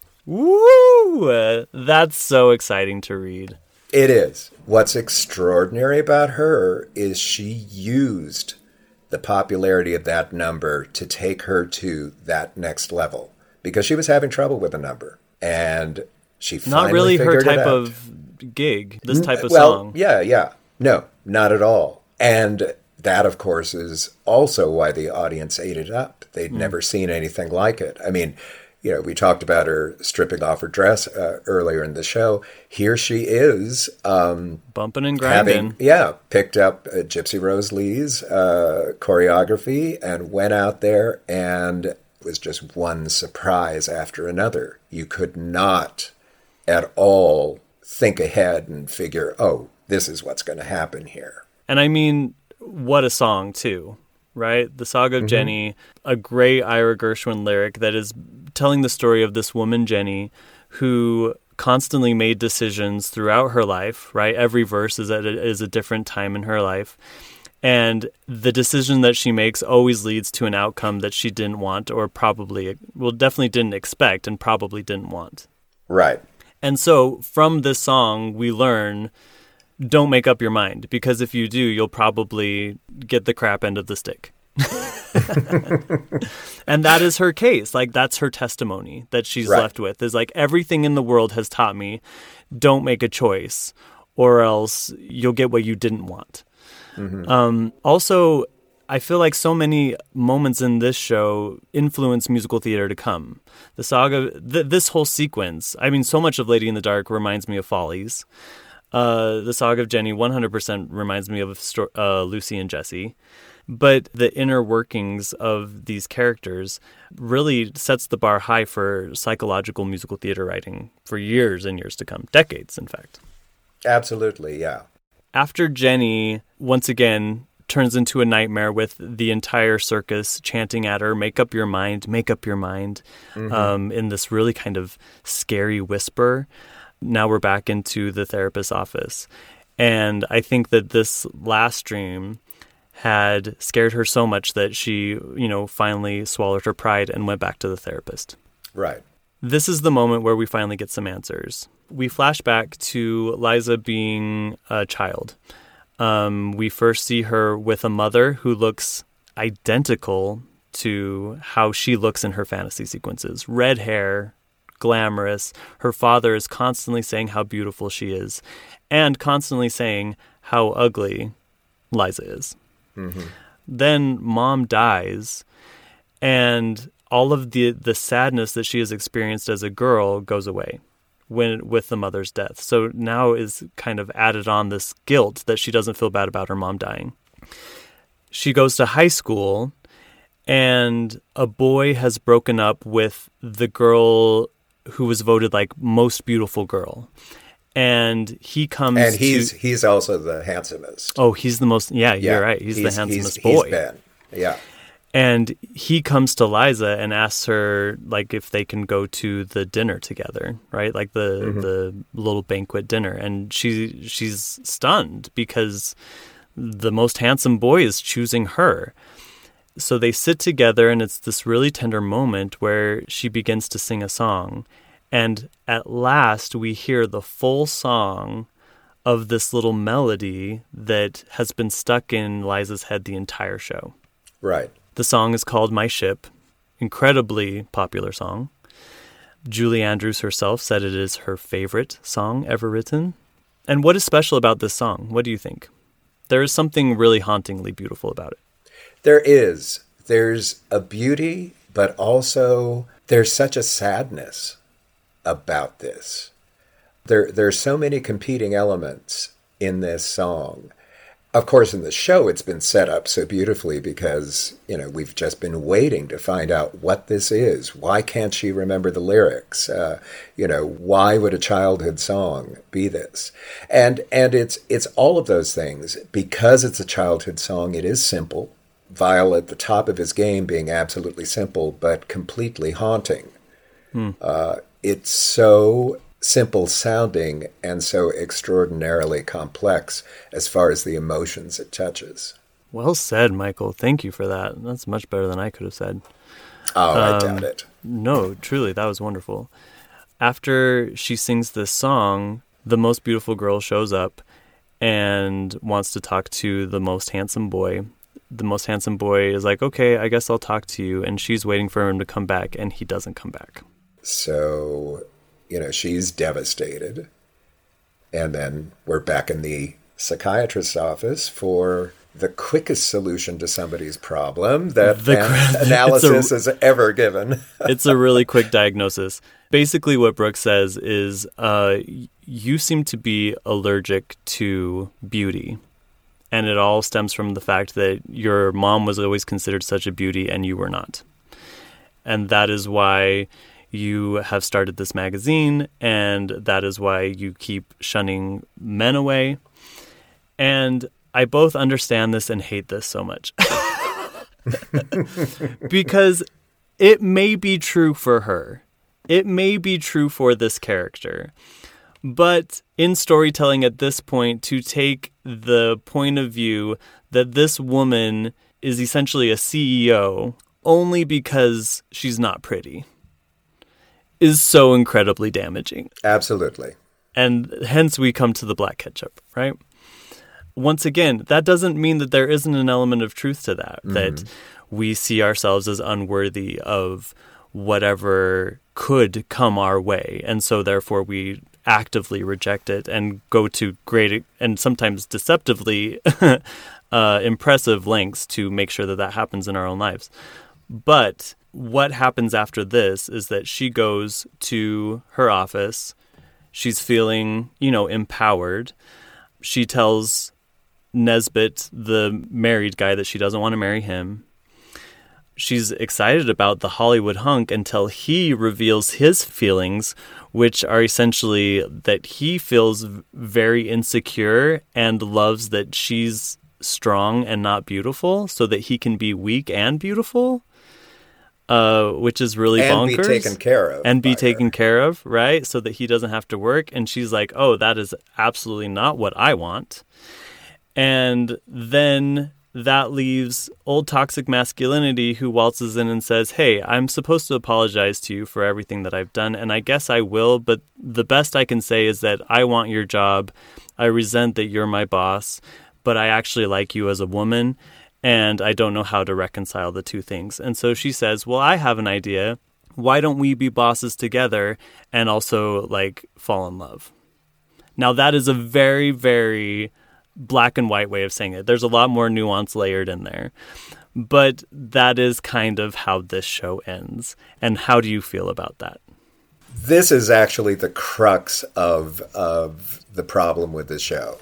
Woo! That's so exciting to read. It is. What's extraordinary about her is she used the popularity of that number to take her to that next level because she was having trouble with the number. And she finally not really her figured it type out. Of gig, this type of well, song. Yeah. No, not at all. And that, of course, is also why the audience ate it up. They'd never seen anything like it. I mean, you know, we talked about her stripping off her dress earlier in the show. Here she is. Bumping and grinding. Picked up Gypsy Rose Lee's choreography and went out there, and it was just one surprise after another. You could not at all think ahead and figure, oh, this is what's going to happen here. And I mean, what a song, too. Right? The Saga of Jenny, a great Ira Gershwin lyric that is telling the story of this woman, Jenny, who constantly made decisions throughout her life, right? Every verse is a different time in her life. And the decision that she makes always leads to an outcome that she didn't want or definitely didn't expect and probably didn't want. Right. And so from this song, we learn, don't make up your mind, because if you do, you'll probably get the crap end of the stick. And that is her case. Like, that's her testimony that she's left with, is like, everything in the world has taught me, don't make a choice or else you'll get what you didn't want. Also, I feel like so many moments in this show influence musical theater to come. The saga, this whole sequence, I mean, so much of Lady in the Dark reminds me of Follies. The Saga of Jenny 100% reminds me of Lucy and Jessie. But the inner workings of these characters really sets the bar high for psychological musical theater writing for years and years to come. Decades, in fact. Absolutely, yeah. After Jenny, once again, turns into a nightmare with the entire circus chanting at her, make up your mind, in this really kind of scary whisper. Now we're back into the therapist's office. And I think that this last dream had scared her so much that she, finally swallowed her pride and went back to the therapist. Right. This is the moment where we finally get some answers. We flash back to Liza being a child. We first see her with a mother who looks identical to how she looks in her fantasy sequences. Red hair, glamorous. Her father is constantly saying how beautiful she is and constantly saying how ugly Liza is. Then mom dies, and all of the sadness that she has experienced as a girl goes away with the mother's death. So now is kind of added on this guilt that she doesn't feel bad about her mom dying. She goes to high school, and a boy has broken up with the girl who was voted like most beautiful girl. And he comes and he's also the handsomest. Oh, he's the most, you're right. He's the handsomest boy. He's Ben. Yeah. And he comes to Liza and asks her, like, if they can go to the dinner together, right? Like the little banquet dinner. And she's stunned because the most handsome boy is choosing her. so they sit together, and it's this really tender moment where she begins to sing a song. And at last, we hear the full song of this little melody that has been stuck in Liza's head the entire show. Right. The song is called My Ship. Incredibly popular song. Julie Andrews herself said it is her favorite song ever written. And what is special about this song? What do you think? There is something really hauntingly beautiful about it. There is. There's a beauty, but also there's such a sadness about this. There's so many competing elements in this song. Of course, in the show, it's been set up so beautifully because, we've just been waiting to find out what this is. Why can't she remember the lyrics? Why would a childhood song be this? And it's all of those things. Because it's a childhood song, it is simple. Weil at the top of his game being absolutely simple, but completely haunting. It's so simple sounding and so extraordinarily complex as far as the emotions it touches. Well said, Michael. Thank you for that. That's much better than I could have said. Oh, I doubt it. No, truly, that was wonderful. After she sings this song, the most beautiful girl shows up and wants to talk to the most handsome boy. The most handsome boy is like, okay, I guess I'll talk to you. And she's waiting for him to come back, and he doesn't come back. So, she's devastated. And then we're back in the psychiatrist's office for the quickest solution to somebody's problem that analysis has ever given. It's a really quick diagnosis. Basically, what Brooke says is, you seem to be allergic to beauty. And it all stems from the fact that your mom was always considered such a beauty and you were not. And that is why you have started this magazine, and that is why you keep shunning men away. And I both understand this and hate this so much. Because it may be true for her. It may be true for this character. But in storytelling at this point, to take the point of view that this woman is essentially a CEO only because she's not pretty is so incredibly damaging. Absolutely. And hence we come to the black ketchup, right? Once again, that doesn't mean that there isn't an element of truth to that, that we see ourselves as unworthy of whatever could come our way. And so therefore we actively reject it and go to great and sometimes deceptively impressive lengths to make sure that that happens in our own lives. But what happens after this is that she goes to her office. She's feeling, empowered. She tells Nesbitt, the married guy, that she doesn't want to marry him. She's excited about the Hollywood hunk until he reveals his feelings, which are essentially that he feels very insecure and loves that she's strong and not beautiful so that he can be weak and beautiful, which is really bonkers. And be taken care of. And be taken care of, right? So that he doesn't have to work. And she's like, oh, that is absolutely not what I want. And then that leaves old toxic masculinity who waltzes in and says, hey, I'm supposed to apologize to you for everything that I've done, and I guess I will, but the best I can say is that I want your job. I resent that you're my boss, but I actually like you as a woman, and I don't know how to reconcile the two things. And so she says, well, I have an idea. Why don't we be bosses together and also, fall in love? Now, that is a very, very black and white way of saying it. There's a lot more nuance layered in there. But that is kind of how this show ends. And how do you feel about that? This is actually the crux of the problem with the show.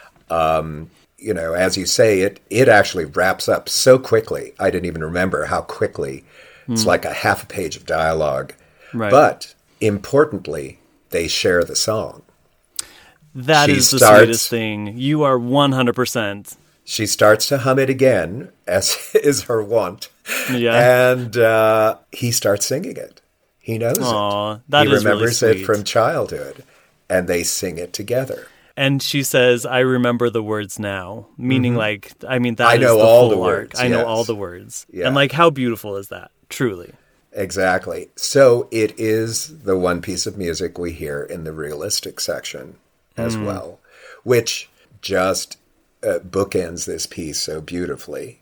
As you say, it actually wraps up so quickly. I didn't even remember how quickly. It's like a half a page of dialogue. Right. But importantly, they share the song. That is the sweetest thing. You are 100%. She starts to hum it again, as is her wont. Yeah. And he starts singing it. He knows it. That he is remembers really sweet. it from childhood, and they sing it together. And she says, I remember the words now, meaning like, I mean, that I is know the all full the arc. words, I know yes. all the words. Yeah. And like, how beautiful is that? Truly. Exactly. So it is the one piece of music we hear in the realistic section as well, which just bookends this piece so beautifully.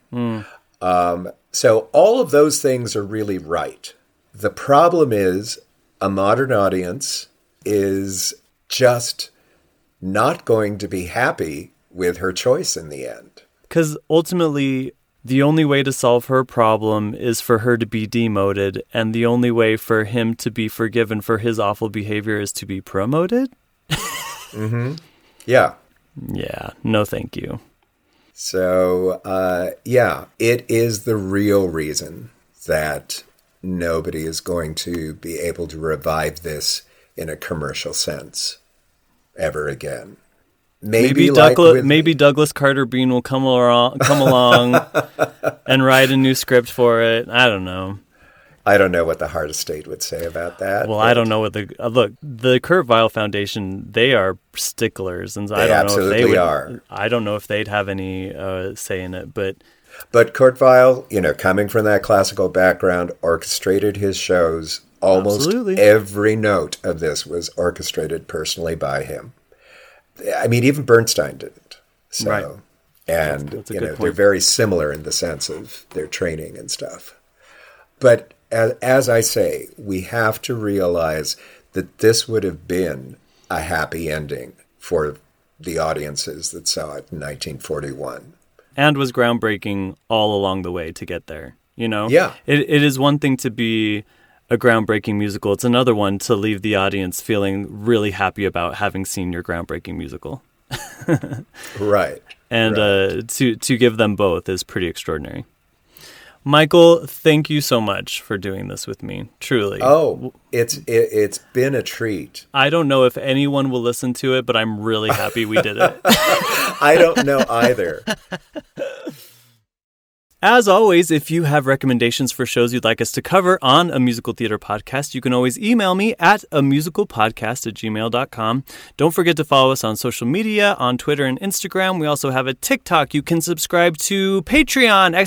So all of those things are really right. The problem is a modern audience is just not going to be happy with her choice in the end. Because ultimately, the only way to solve her problem is for her to be demoted, and the only way for him to be forgiven for his awful behavior is to be promoted? Yeah. Yeah, no thank you. So, it is the real reason that nobody is going to be able to revive this in a commercial sense ever again. Maybe Douglas Carter Bean will come along and write a new script for it. I don't know. I don't know what the Heart Estate would say about that. Well, I don't know what the Kurt Weill Foundation, they are sticklers, and I don't know if they are. I don't know if they'd have any say in it, But Kurt Weill, coming from that classical background, orchestrated his shows. Almost every note of this was orchestrated personally by him. I mean, even Bernstein didn't. So, right. And that's a good point. They're very similar in the sense of their training and stuff. But as I say, we have to realize that this would have been a happy ending for the audiences that saw it in 1941. And was groundbreaking all along the way to get there, Yeah. It is one thing to be a groundbreaking musical. It's another one to leave the audience feeling really happy about having seen your groundbreaking musical. Right. And to give them both is pretty extraordinary. Michael, thank you so much for doing this with me. Truly. Oh, it's been a treat. I don't know if anyone will listen to it, but I'm really happy we did it. I don't know either. As always, if you have recommendations for shows you'd like us to cover on a musical theater podcast, you can always email me at amusicalpodcast@gmail.com. Don't forget to follow us on social media, on Twitter and Instagram. We also have a TikTok. You can subscribe to Patreon, !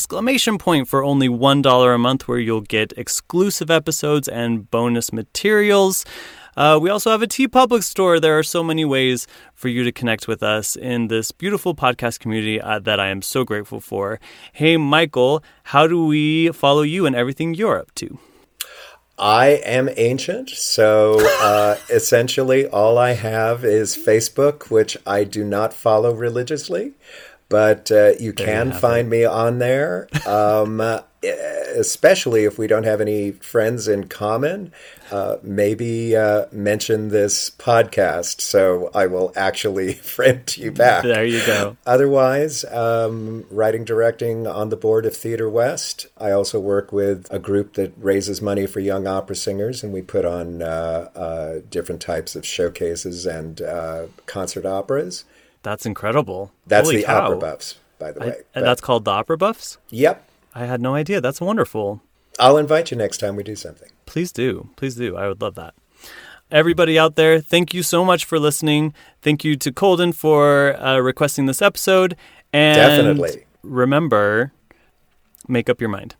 For only $1 a month, where you'll get exclusive episodes and bonus materials. We also have a TeePublic store. There are so many ways for you to connect with us in this beautiful podcast community that I am so grateful for. Hey, Michael, how do we follow you and everything you're up to? I am ancient, so essentially all I have is Facebook, which I do not follow religiously, but you can find me on there, especially if we don't have any friends in common. Maybe mention this podcast, so I will actually friend you back. There you go. Otherwise, writing, directing on the board of Theater West. I also work with a group that raises money for young opera singers, and we put on different types of showcases and concert operas. That's incredible. That's Holy the cow. Opera Buffs, by the way. And that's called the Opera Buffs? Yep. I had no idea. That's wonderful. I'll invite you next time we do something. Please do. Please do. I would love that. Everybody out there, thank you so much for listening. Thank you to Colden for requesting this episode. And definitely. Remember, make up your mind.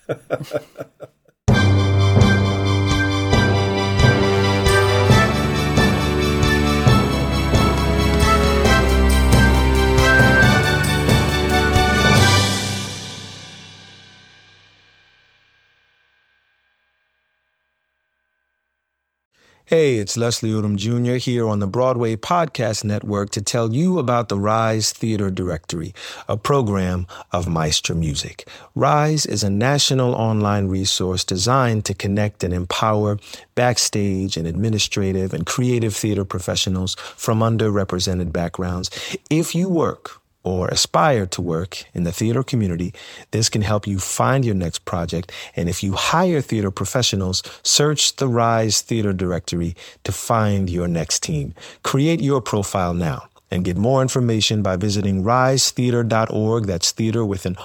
Hey, it's Leslie Odom Jr. here on the Broadway Podcast Network to tell you about the Rise Theater Directory, a program of Maestro Music. Rise is a national online resource designed to connect and empower backstage and administrative and creative theater professionals from underrepresented backgrounds. If you work or aspire to work in the theater community, this can help you find your next project. And if you hire theater professionals, search the Rise Theater Directory to find your next team. Create your profile now and get more information by visiting risetheater.org. That's theater with an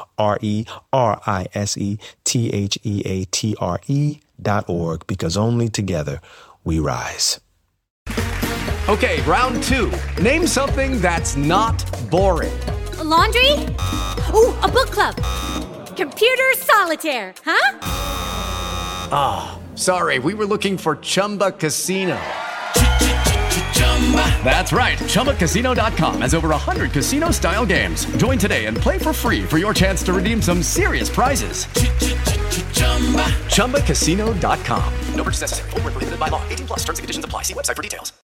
RERISETHEATRE.org, because only together we rise. Okay, round 2. Name something that's not boring. A laundry? Ooh, a book club. Computer solitaire, huh? Ah, sorry, we were looking for Chumba Casino. That's right, ChumbaCasino.com has over 100 casino-style games. Join today and play for free for your chance to redeem some serious prizes. ChumbaCasino.com. No purchase necessary. Void where prohibited by law. 18+ terms and conditions apply. See website for details.